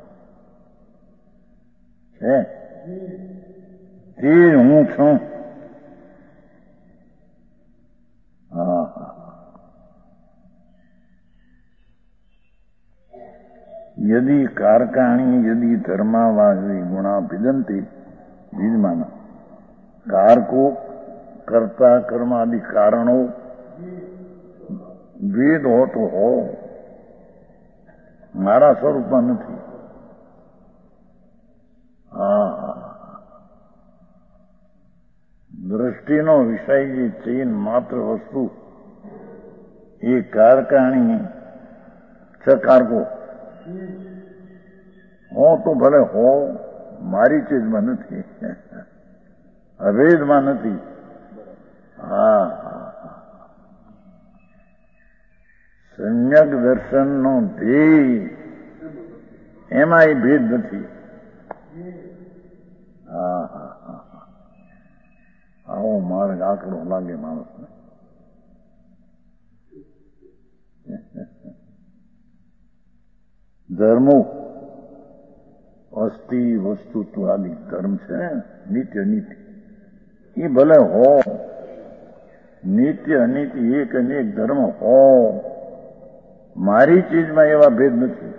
Speaker 1: છે, તે હું છું. યદી કારકાણી યદી ધર્માવાદી ગુણા ભિદંતી વિદ્યમાન. કારકો, કર્તા, કર્મ આદિ કારણો વેદ હો તો હો, મારા સ્વરૂપમાં નથી. દ્રષ્ટિનો વિષય જે ચૈન માત્ર વસ્તુ, એ કારકાણી કારકો હો તો ભલે હો, મારી ચીજમાં નથી, અભેદમાં નથી. સમ્યક દર્શનનો ધ્યેય, એમાં એ ભેદ નથી. આવો માર્ગ આકડો લાગે માણસને. ધર્મો અસ્થિ વસ્તુત્વ આદિ ધર્મ છે ને, નિત્ય નીતિ, એ ભલે હો, નિત્ય અનિત્ય એક અને એક ધર્મ હો, મારી ચીજમાં એવા ભેદ નથી.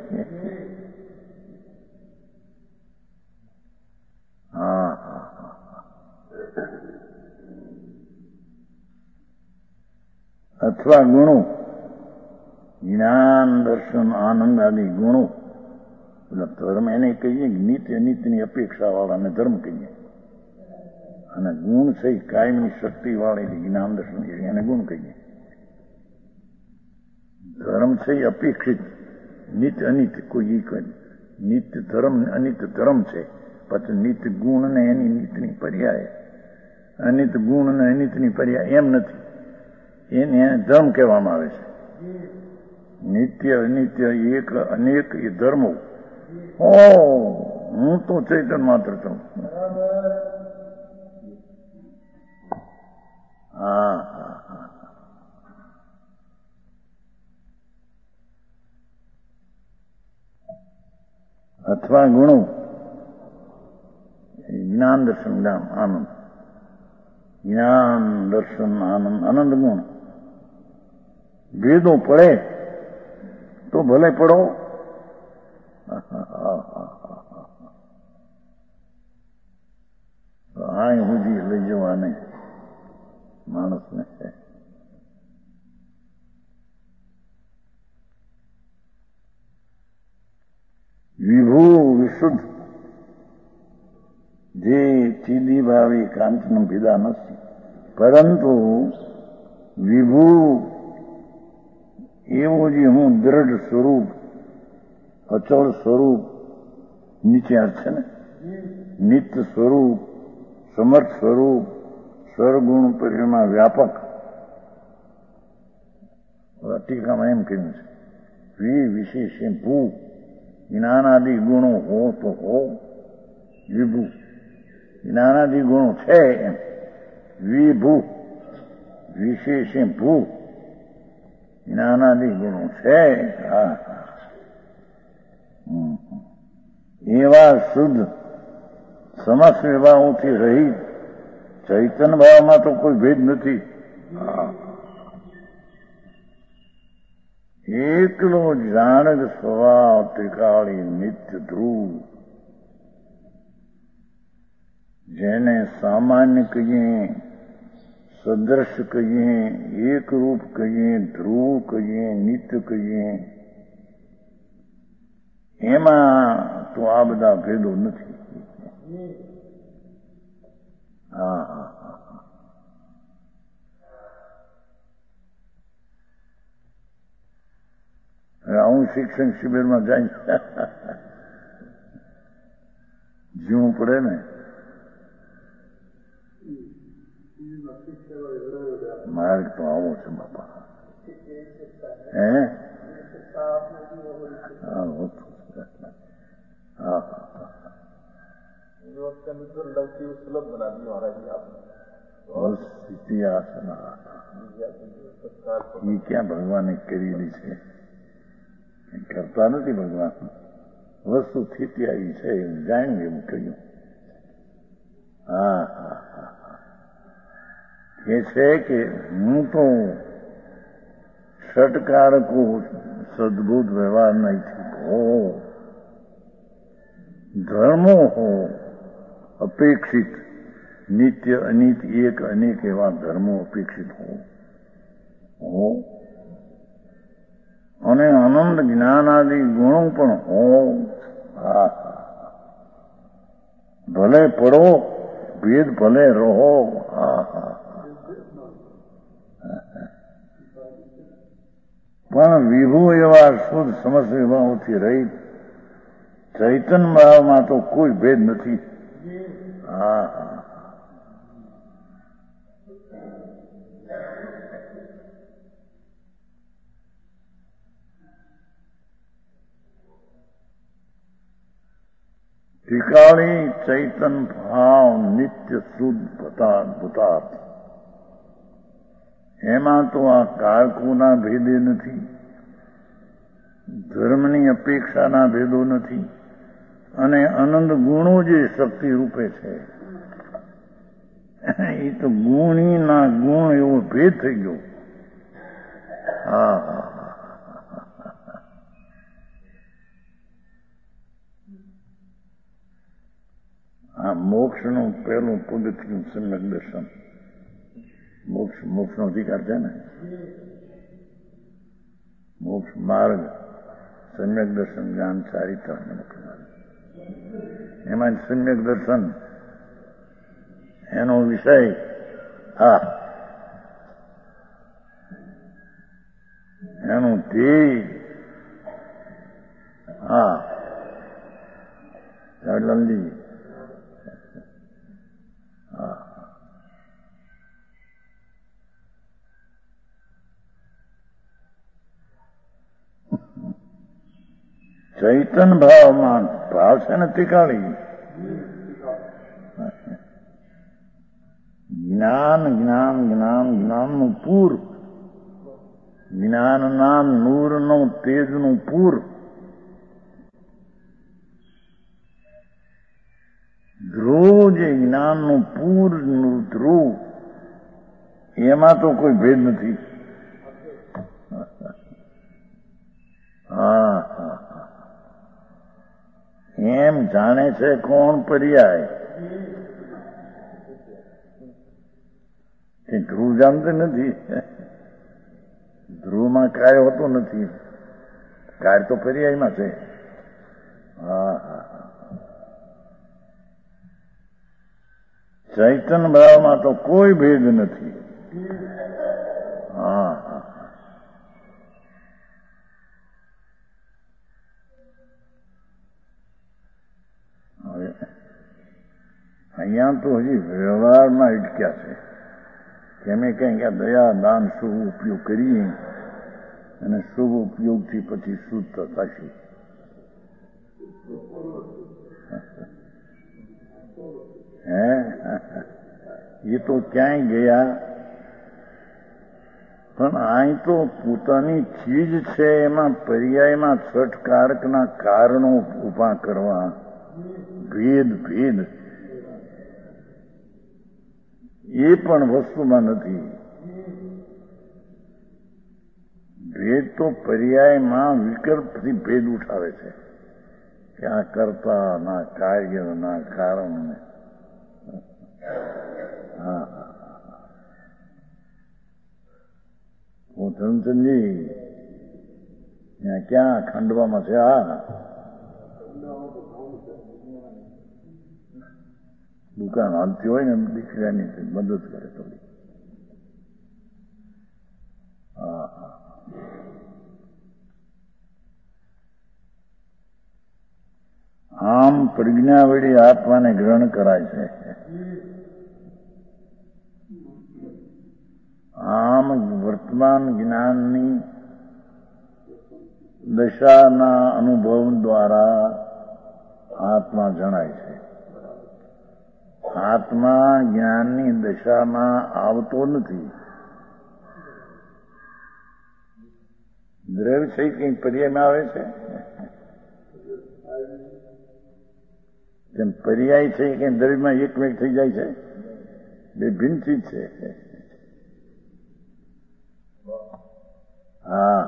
Speaker 1: અથવા ગુણો, જ્ઞાન, દર્શન, આનંદ આદિ ગુણો, ધર્મ એને કહીએ કે નિત્ય અનિત્યની અપેક્ષા વાળાને ધર્મ કહીએ. અને ગુણ છે કાયમની શક્તિ વાળેલી જ્ઞાન દર્શન, એને ગુણ કહીએ. ધર્મ છે એ અપેક્ષિત, નિત્ય અનિત્ય કોઈ નિત્ય ધર્મ, અનિત્ય ધર્મ છે. પછી નિત્ય ગુણ ને એની નીતિની પર્યાય, અનિત્ય ગુણ ને અનિત્યની પર્યાય એમ નથી. એને ધર્મ કહેવામાં આવે છે. નિત્ય અનિત્ય એક અનેક એ ધર્મો. હું તો ચૈતન માત્ર છું. અથવા ગુણો, જ્ઞાન દર્શન આનંદ, જ્ઞાન દર્શન આનંદ, આનંદ ગુણ. ભેદો પડે તો ભલે પડો, આ સુધી લઈ જવાને માણસને. વિભુ વિશુદ્ધ નિધિ ભાવી કાંચન ભીદા નથી, પરંતુ વિભુ એવું જે હું દ્રઢ સ્વરૂપ, અચળ સ્વરૂપ, નીચે અર્થ છે ને, નિત્ય સ્વરૂપ, સમર્થ સ્વરૂપ, સ્વરગુણ પરિમાં વ્યાપક. ટીકામાં એમ કહ્યું છે, વિશેષે ભૂ, જ્ઞાનાદિ ગુણો હો તો હો વિભુ. જ્ઞાનાદિ ગુણો છે એમ વિભુ, વિશેષે ભૂ, જ્ઞાનાદિ ગુણો છે. એવા શુદ્ધ સમસ્ત વિભાવોથી રહિત ચૈતન્ય ભાવમાં તો કોઈ ભેદ નથી. એકલો જાણગ સ્વભાવ ત્રિકાળી નિત્ય ધ્રુવ, જેને સામાન્ય કહીએ, સદ્રશ કહીએ, એકરૂપ કહીએ, ધ્રુવ કહીએ, નિત્ય કહીએ, એમાં તો આ બધા ભેદો નથી. હું શિક્ષણ શિબિરમાં જાય જીવવું પડે ને. માર્ગ તો આવો છે બાપા.
Speaker 2: सुलभ बना दी महाराज जी आपने.
Speaker 1: સ્થિતિ આસના એ ક્યાં ભગવાને કરેલી છે? કરતા નથી ભગવાન. વસ્તુ સ્થિતિ આવી છે એવું જાણ્યું, એવું કહ્યું. એ છે કે હું તો ષટકારકો સદભૂત વ્યવહાર નથી હો, ધર્મો હો અપેક્ષિત, નિત્ય અનિત એક અનેક એવા ધર્મો અપેક્ષિત હો, અને આનંદ જ્ઞાનાદિ ગુણો પણ હો. ભલે પડો, ભેદ ભલે રહો. પણ વિભુ એવા શુદ્ધ સમસ્ત વિભાવોથી રહિત ચૈતન્ય ભાવમાં તો કોઈ ભેદ નથી. ત્રિકાળી ચૈતન ભાવ નિત્ય શુદ્ધ ભૂતાર્થ, એમાં તો આ કાળકોના ભેદે નથી, ધર્મની અપેક્ષાના ભેદો નથી, અને આનંદ ગુણો જે શક્તિ રૂપે છે એ તો ગુણીના ગુણ એવો ભેદ થઈ ગયો. આ મોક્ષનું પહેલું પગથિયું સમ્યક દર્શન. મોક્ષનો અધિકાર છે ને, મોક્ષ માર્ગ સમ્યક દર્શન જ્ઞાન ચારિત્ર, એમાં સમ્યક દર્શન એનો વિષય એનું ધ્યેય લંબી ચૈતન ભાવમાં ભાવ છે ને ત્રિકાળી. જ્ઞાન જ્ઞાન જ્ઞાન જ્ઞાનનું પૂર, જ્ઞાનના નૂરનું તેજનું પૂર, ધ્રુવ જે જ્ઞાનનું પૂર ધ્રુવ, એમાં તો કોઈ ભેદ નથી. એમ જાણે છે કોણ પર્યાય કે ધ્રુવ જાણતો નથી. ધ્રુવમાં કાર્ય હોતો નથી, કાર્ય તો પર્યાયમાં છે. ચૈતન્ય ભાવમાં તો કોઈ ભેદ નથી. હા હવે અહીંયા તો હજી વ્યવહારમાં અટક્યા છે કે અમે કંઈક આ દયા દાન શુભ ઉપયોગ કરીએ અને શુભ ઉપયોગથી પછી શુદ્ધ થશે. હે એ તો ક્યાંય ગયા પણ અહીં તો પોતાની ચીજ છે એમાં પર્યાયમાં છટકારકના કારણો ઉભા કરવા. ભેદ ભેદ એ પણ વસ્તુમાં નથી. ભેદ તો પર્યાયમાં વિકલ્પથી ભેદ ઉઠાવે છે કે આ કરતા ના કાર્ય ના કારણ. હા હું ધર્મચંદજી ત્યાં ક્યાં ખાંડવામાં છે? હા દુકાન હાલતી હોય ને દીકરાની મદદ કરે થોડી. હા આમ પ્રજ્ઞાવળી આત્માને ગ્રહણ કરાય છે. આમ વર્તમાન જ્ઞાનની દશાના અનુભવ દ્વારા આત્મા જણાય છે. આત્મા જ્ઞાનની દશામાં આવતો નથી. દ્રવ્ય છે કઈ પર્યાયમાં આવે છે તેમ પર્યાય છે કે દ્રવ્યમાં એકમેક થઈ જાય છે. બે ભિન્ન ચીજ છે. હા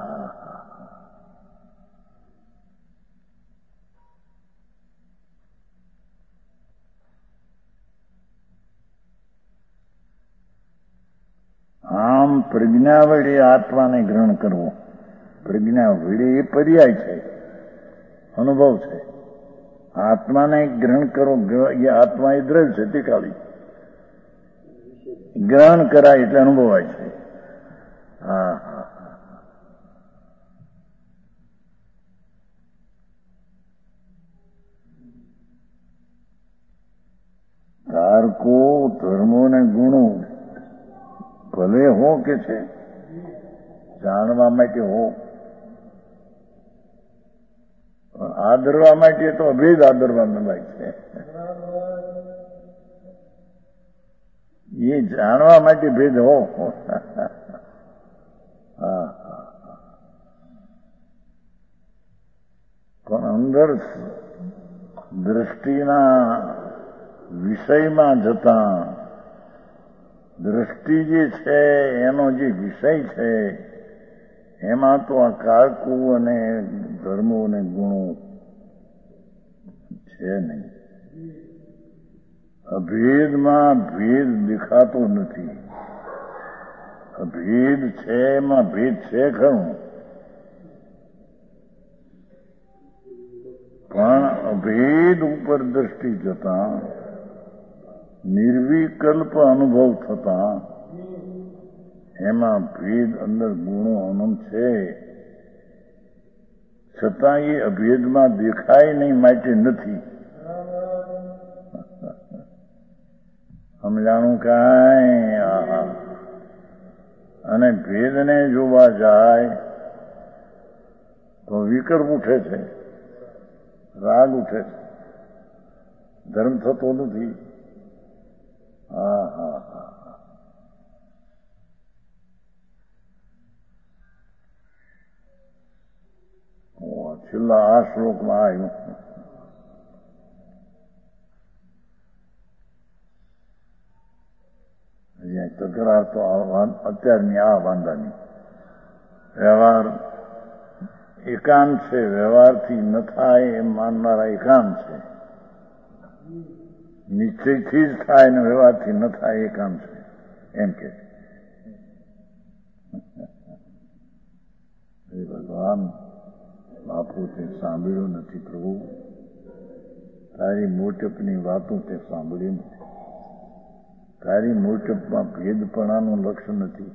Speaker 1: આમ પ્રજ્ઞાવળી આત્માને ગ્રહણ કરવો. પ્રજ્ઞાવળી એ પર્યાય છે, અનુભવ છે. આત્માને ગ્રહણ કરો એ આત્મા એ દ્રવ્ય છે તે ખાલી ગ્રહણ કરાય એટલે અનુભવાય છે. હા તારકો ધર્મો ને ગુણો ભલે હો કે છે જાણવા માટે હો, પણ આદરવા માટે તો અભેદ આદરવા મળાય છે. એ જાણવા માટે ભેદ હો. હા પણ અંદર દ્રષ્ટિના વિષયમાં જતા દ્રષ્ટિ જે છે એનો જે વિષય છે એમાં તો આ કારકો અને ધર્મો અને ગુણો છે નહીં. અભેદમાં ભેદ દેખાતો નથી. અભેદ છે એમાં ભેદ છે ખરું, પણ અભેદ ઉપર દ્રષ્ટિ જતા નિર્વિકલ્પ અનુભવ થતા એમાં ભેદ અંદર ગુણો અનંત છે છતાં એ અભેદમાં દેખાય નહીં માટે નથી. સમજાણું કાંઈ? અને ભેદને જોવા જાય તો વિકલ્પ ઉઠે છે, રાગ ઉઠે છે, ધર્મ થતો નથી. હા હા હા છેલ્લા આ શ્લોકમાં આવ્યું તકરાર તો અત્યારની આ વાંધાની વ્યવહાર એકાંત છે. વ્યવહારથી ન થાય એમ માનનારા એકાંત છે. નિશ્ચયથી જ થાય ને વ્યવહારથી ન થાય એકાંત છે એમ કે ભગવાન. બાપુ તે સાંભળ્યું નથી પ્રભુ, તારી મોટપની વાતો તે સાંભળી નથી. તારી મોટપમાં ભેદપણાનું લક્ષ નથી.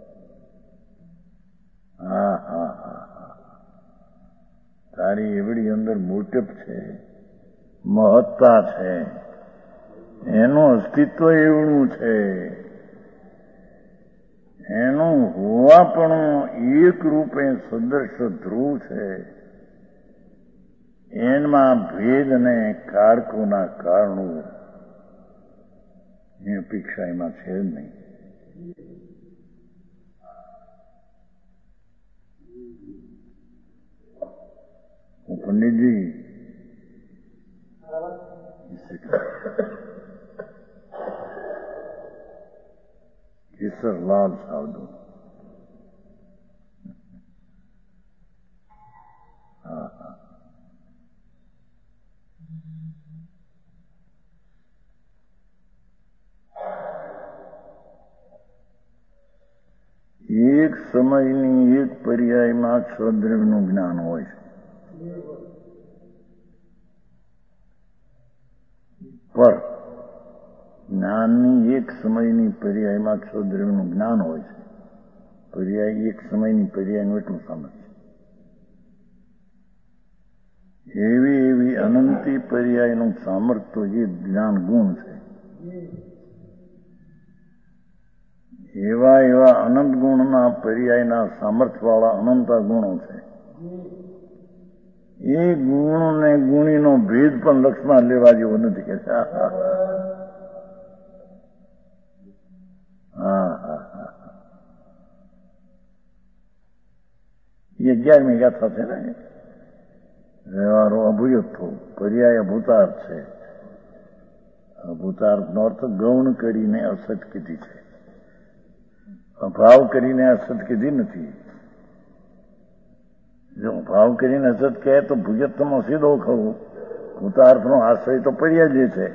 Speaker 1: હા હા હા હા, તારી એવડી અંદર મોટપ છે, મહત્તા છે, એનું અસ્તિત્વ એવડું છે, એનું હોવાપણું એક રૂપે સદૃશ ધ્રુવ છે. એમાં ભેદ ને કારકોના કારણો એ અપેક્ષા એમાં છે જ નહીં. પંડિતજી કેસરલાલ સાવધુ, હા હા, એક સમયની એક પર્યાયમાં સ્વદ્રવ્યનું જ્ઞાન હોય છે, પર જ્ઞાનની એક સમયની પર્યાયમાં સ્વદ્રવ્યનું જ્ઞાન હોય છે. પર્યાય એક સમયની પર્યાયનું એટલું સમજ છે. એવી અનંતી પર્યાયનું સામર્થ્ય એ જ્ઞાન ગુણ છે. એવા અનંત ગુણના પર્યાયના સામર્થ્યવાળા અનંત ગુણો છે. એ ગુણ ને ગુણીનો ભેદ પણ લક્ષમાં લેવા જેવો નથી કે હા હા હા, એ 11મી ગાથા છે ને. વ્યવહારો અભુયત્થો, પર્યાય અભૂતાર્થ છે. અભૂતાર્થનો અર્થ ગૌણ કરીને અસત કીધી છે, અભાવ કરીને અસત કીધી નથી. જો ભાવ કરીને અસત કહે તો ભુજત્વમાં સીધો ખવું, ભૂતાર્થનો આશ્રય તો પર્યાય જે છે.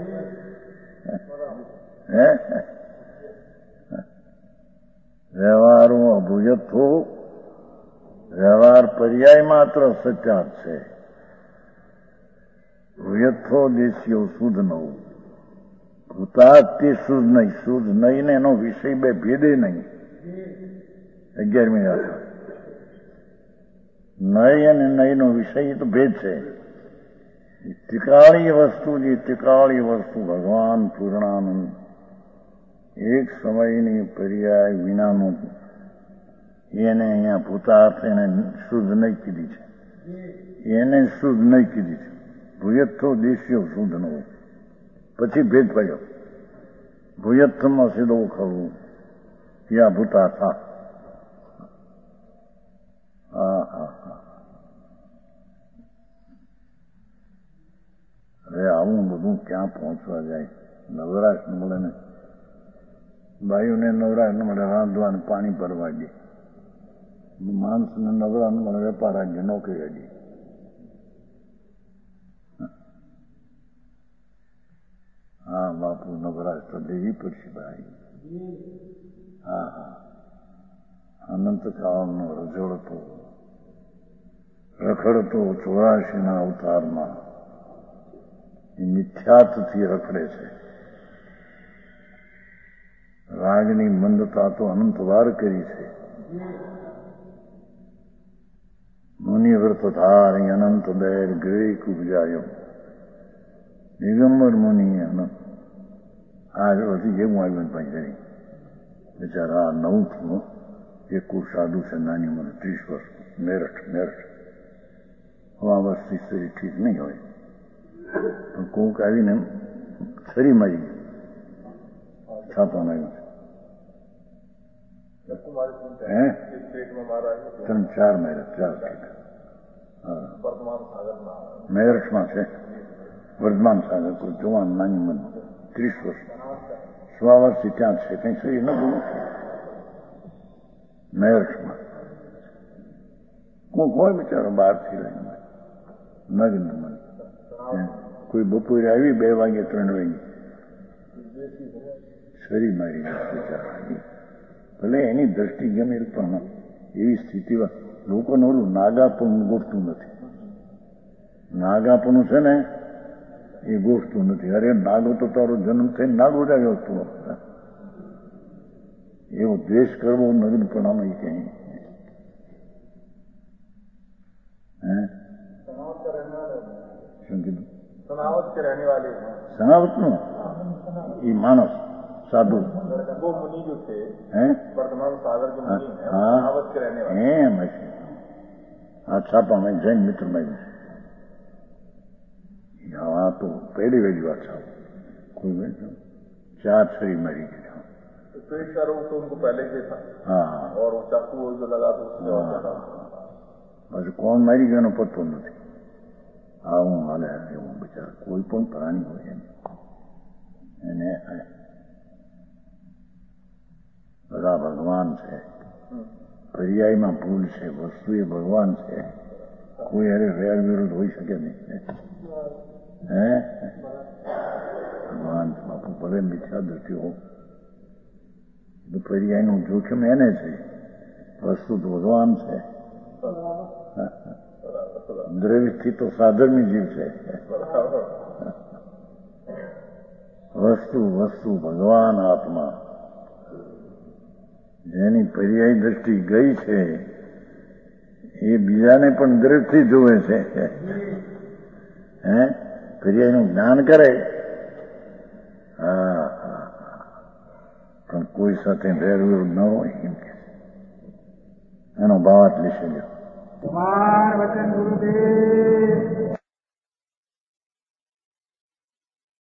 Speaker 1: વ્યવહારો અભુજત્થો, વ્યવહાર પર્યાય માત્ર સત્યાર્થ છે. ભુયત્થો દેશીઓ શુદ્ધ નવું, ભૂતાર્થ તે શુદ્ધ નહીં. શુદ્ધ નહીં ને એનો વિષય બે ભેદે નહીં. 11મી ગાથા. નય અને નયનો વિષય તો ભેદ છે. ત્રિકાળી વસ્તુ જે ત્રિકાળી વસ્તુ ભગવાન પૂર્ણાનંદ એક સમયની પર્યાય વિનાનું, એને અહીંયા ભૂતાર્થ એને શુદ્ધ નહીં કીધી છે. એને શુદ્ધ નહીં કીધી છે. ભૂયત્થો દેશીઓ શુદ્ધ ન હોય. પછી ભેદ પડ્યો. ભૂયત્થમાં સીધો ખડવું યા ભૂતાર્થ. હા હા હા. હવે આવું બધું ક્યાં પહોંચવા જાય? નવરાશ ન મળે ને, ભાઈઓને નવરાશ ન મળે, રાંધવા પાણી ભરવા દે. માણસને નવરા ન મળે, વેપાર આજે નોકરી આજે. હા બાપુ, નવરાશ તો દેવી પડશે ભાઈ. હા હા, અનંત કાળનો રજોડતો રખડતો 84ના અવતારમાં એ મિથ્યાત્વથી રખડે છે. રાગની મંદતા તો અનંત વાર કરી છે. મુનિવ્રત ધારી અનંત બેર ગ્રેક ઉપજાયો, દિગંબર મુનિ અનંત. આ હજી જેવું આવ્યું ભાઈ બિચારા આ નવું થયું. એક સાધુ છે, નાની ઉંમરે 30 વર્ષ, મેરઠ. વર્ષથી શરીર ઠીક નહીં હોય, પણ કોક આવીને છરી મારી છાપા માર્યું છે. 3-4 માર્યા. મેરઠમાં છે, વર્ધમાન સાગર. કોઈ જવાન નાની ઉંમર 30 વર્ષ, 100 વર્ષથી ત્યાં છે. કઈ શરીર ન બોલું મેરઠમાં. કોક હોય બિચારો બહારથી લઈને નગ્ન મને. કોઈ બપોરે આવી 2 વાગે 3 વાગે શરીર મારી બિચારા. ભલે એની દ્રષ્ટિ ગમે પણ એવી સ્થિતિમાં લોકોને ઓલું નાગાપણું ગોઠતું નથી. નાગાપણું છે ને એ ગોઠતું નથી. અરે નાગો તો તારો જન્મ થઈને નાગો જ આવ્યો હતો. એવો દ્વેષ કરવો નવીન પ્રણામ કहीं શું કીધું?
Speaker 2: सनावत के रहने वाले हैं।
Speaker 1: सनावत नो ये मानस साधु
Speaker 2: वो मुनि जो थे
Speaker 1: हैं
Speaker 2: वर्तमान सागर के मुनि हैं,
Speaker 1: हाँ
Speaker 2: सनावत के रहने वाले
Speaker 1: हैं ऐसे हाँ छापा में जैन मित्र में हाँ तो पहली वाली बात छाप कोई भी 4 छरी मरी गई।
Speaker 2: तो एक का रोग तो उनको पहले से था।
Speaker 1: हाँ
Speaker 2: और वो चाकू जो लगा तो उससे और ज्यादा
Speaker 1: बस कौन मरी गयो नो पतो नहीं। આવું હાલે એવું બિચારા કોઈ પણ પ્રાણી હોય એને બધા ભગવાન છે. પર્યાયમાં ભૂલ છે, વસ્તુ એ ભગવાન છે. કોઈ અરે વેર વિરોધ હોઈ શકે નહીં. હે ભગવાન બાપુ ભલે મિથ્યા દ્રષ્ટિ હો પર્યાયનું જોખમ એને છે. વસ્તુ તો ભગવાન છે. દ્રવ્યથી તો સાધર્મી જીવ છે. વસ્તુ વસ્તુ ભગવાન આત્મા જેની પર્યાય દ્રષ્ટિ ગઈ છે એ બીજાને પણ દ્રષ્ટિ જોવે છે. હે પર્યાયનું જ્ઞાન કરે હા પણ કોઈ સાથે વેર વિરોધ ન હોય એમ કે એનો ભાવ આટલી છે.
Speaker 3: कुमार वचन गुरुदेव